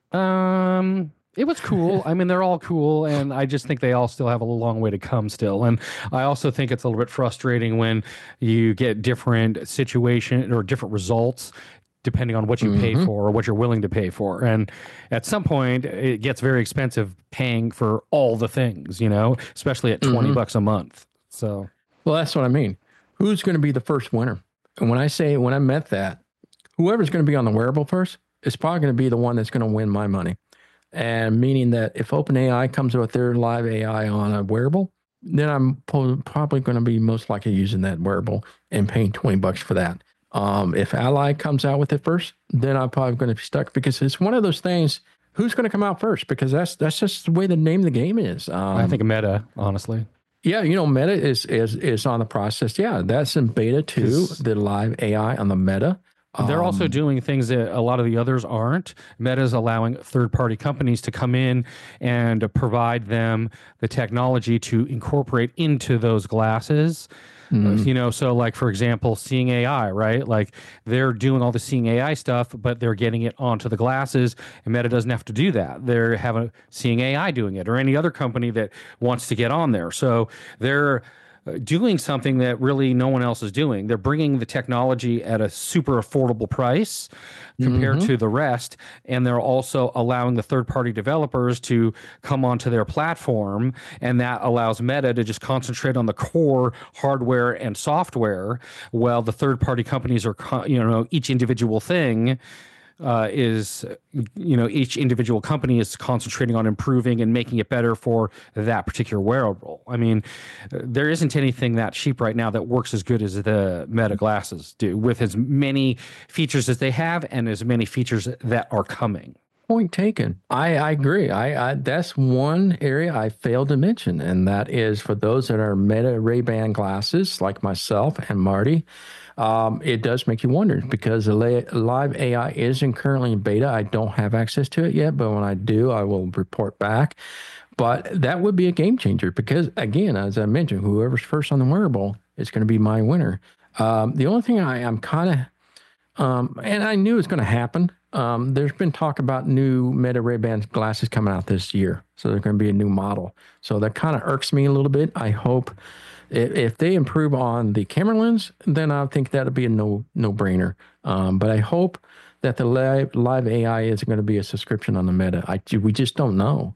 It was cool. I mean, they're all cool, and I just think they all still have a long way to come still. And I also think it's a little bit frustrating when you get different situation or different results depending on what you pay for or what you're willing to pay for. And at some point, it gets very expensive paying for all the things, especially at $20 a month. So, well, that's what I mean. Who's going to be the first winner? And when I meant that, whoever's going to be on the wearable first is probably going to be the one that's going to win my money. And meaning that if OpenAI comes with their live AI on a wearable, then I'm probably going to be most likely using that wearable and paying $20 for that. If Ally comes out with it first, then I'm probably going to be stuck, because it's one of those things. Who's going to come out first? Because that's just the way the name of the game is. I think Meta, honestly. Yeah, Meta is on the process. Yeah, that's in beta too. The live AI on the Meta. They're also doing things that a lot of the others aren't. Meta's allowing third-party companies to come in and provide them the technology to incorporate into those glasses. So like, for example, Seeing AI, right? Like they're doing all the Seeing AI stuff, but they're getting it onto the glasses, and Meta doesn't have to do that. They're having Seeing AI doing it, or any other company that wants to get on there. So they're doing something that really no one else is doing. They're bringing the technology at a super affordable price compared to the rest, and they're also allowing the third-party developers to come onto their platform, and that allows Meta to just concentrate on the core hardware and software, while the third-party companies are, each individual thing each individual company is concentrating on improving and making it better for that particular wearable. I mean, there isn't anything that cheap right now that works as good as the Meta glasses do, with as many features as they have and as many features that are coming. Point taken. I agree. I that's one area I failed to mention, and that is for those that are Meta Ray-Ban glasses like myself and Marty. It does make you wonder, because the Live AI isn't currently in beta. I don't have access to it yet, but when I do, I will report back. But that would be a game changer, because, again, as I mentioned, whoever's first on the wearable is going to be my winner. The only thing I am kind of, and I knew it was going to happen, there's been talk about new Meta Ray-Ban glasses coming out this year. So there's going to be a new model. So that kind of irks me a little bit. I hope if they improve on the camera lens, then I think that'll be a no-brainer. But I hope that the live AI is going to be a subscription on the Meta. We just don't know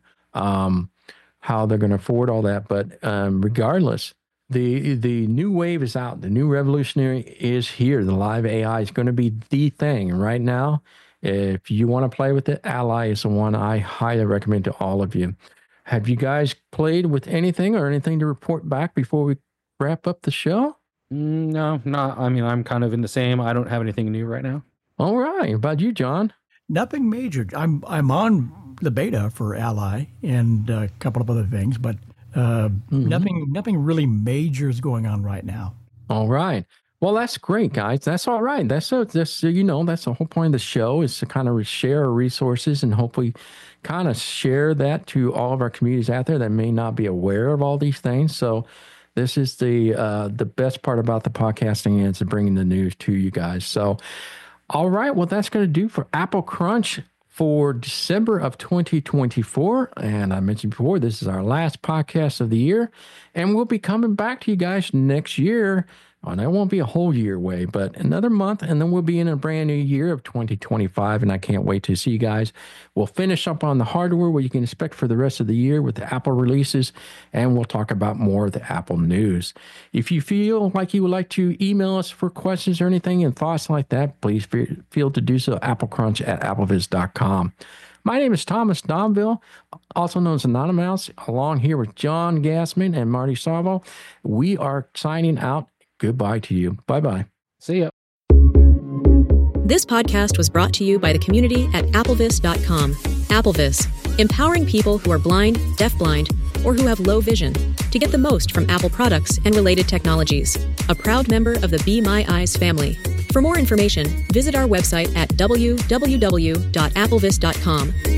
how they're going to afford all that. But regardless, the new wave is out. The new revolutionary is here. The live AI is going to be the thing. And right now, if you want to play with it, Ally is the one I highly recommend to all of you. Have you guys played with anything or anything to report back before we wrap up the show? No, not. I mean, I'm kind of in the same. I don't have anything new right now. All right. How about you, John? Nothing major. I'm on the beta for Ally and a couple of other things, but nothing really major is going on right now. All right. Well, that's great, guys. That's all right. That's that's the whole point of the show, is to kind of share our resources and hopefully kind of share that to all of our communities out there that may not be aware of all these things. So this is the best part about the podcasting, is bringing the news to you guys. So, all right. Well, that's going to do for Apple Crunch for December of 2024. And I mentioned before, this is our last podcast of the year, and we'll be coming back to you guys next year. And that won't be a whole year away, but another month, and then we'll be in a brand new year of 2025, and I can't wait to see you guys. We'll finish up on the hardware, what you can expect for the rest of the year with the Apple releases, and we'll talk about more of the Apple news. If you feel like you would like to email us for questions or anything and thoughts like that, please feel to do so, applecrunch@appleviz.com. My name is Thomas Domville, also known as Anonymous, along here with John Gassman and Marty Salvo. We are signing out. Goodbye to you. Bye-bye. See ya. This podcast was brought to you by the community at applevis.com. Applevis, empowering people who are blind, deafblind, or who have low vision to get the most from Apple products and related technologies. A proud member of the Be My Eyes family. For more information, visit our website at www.applevis.com.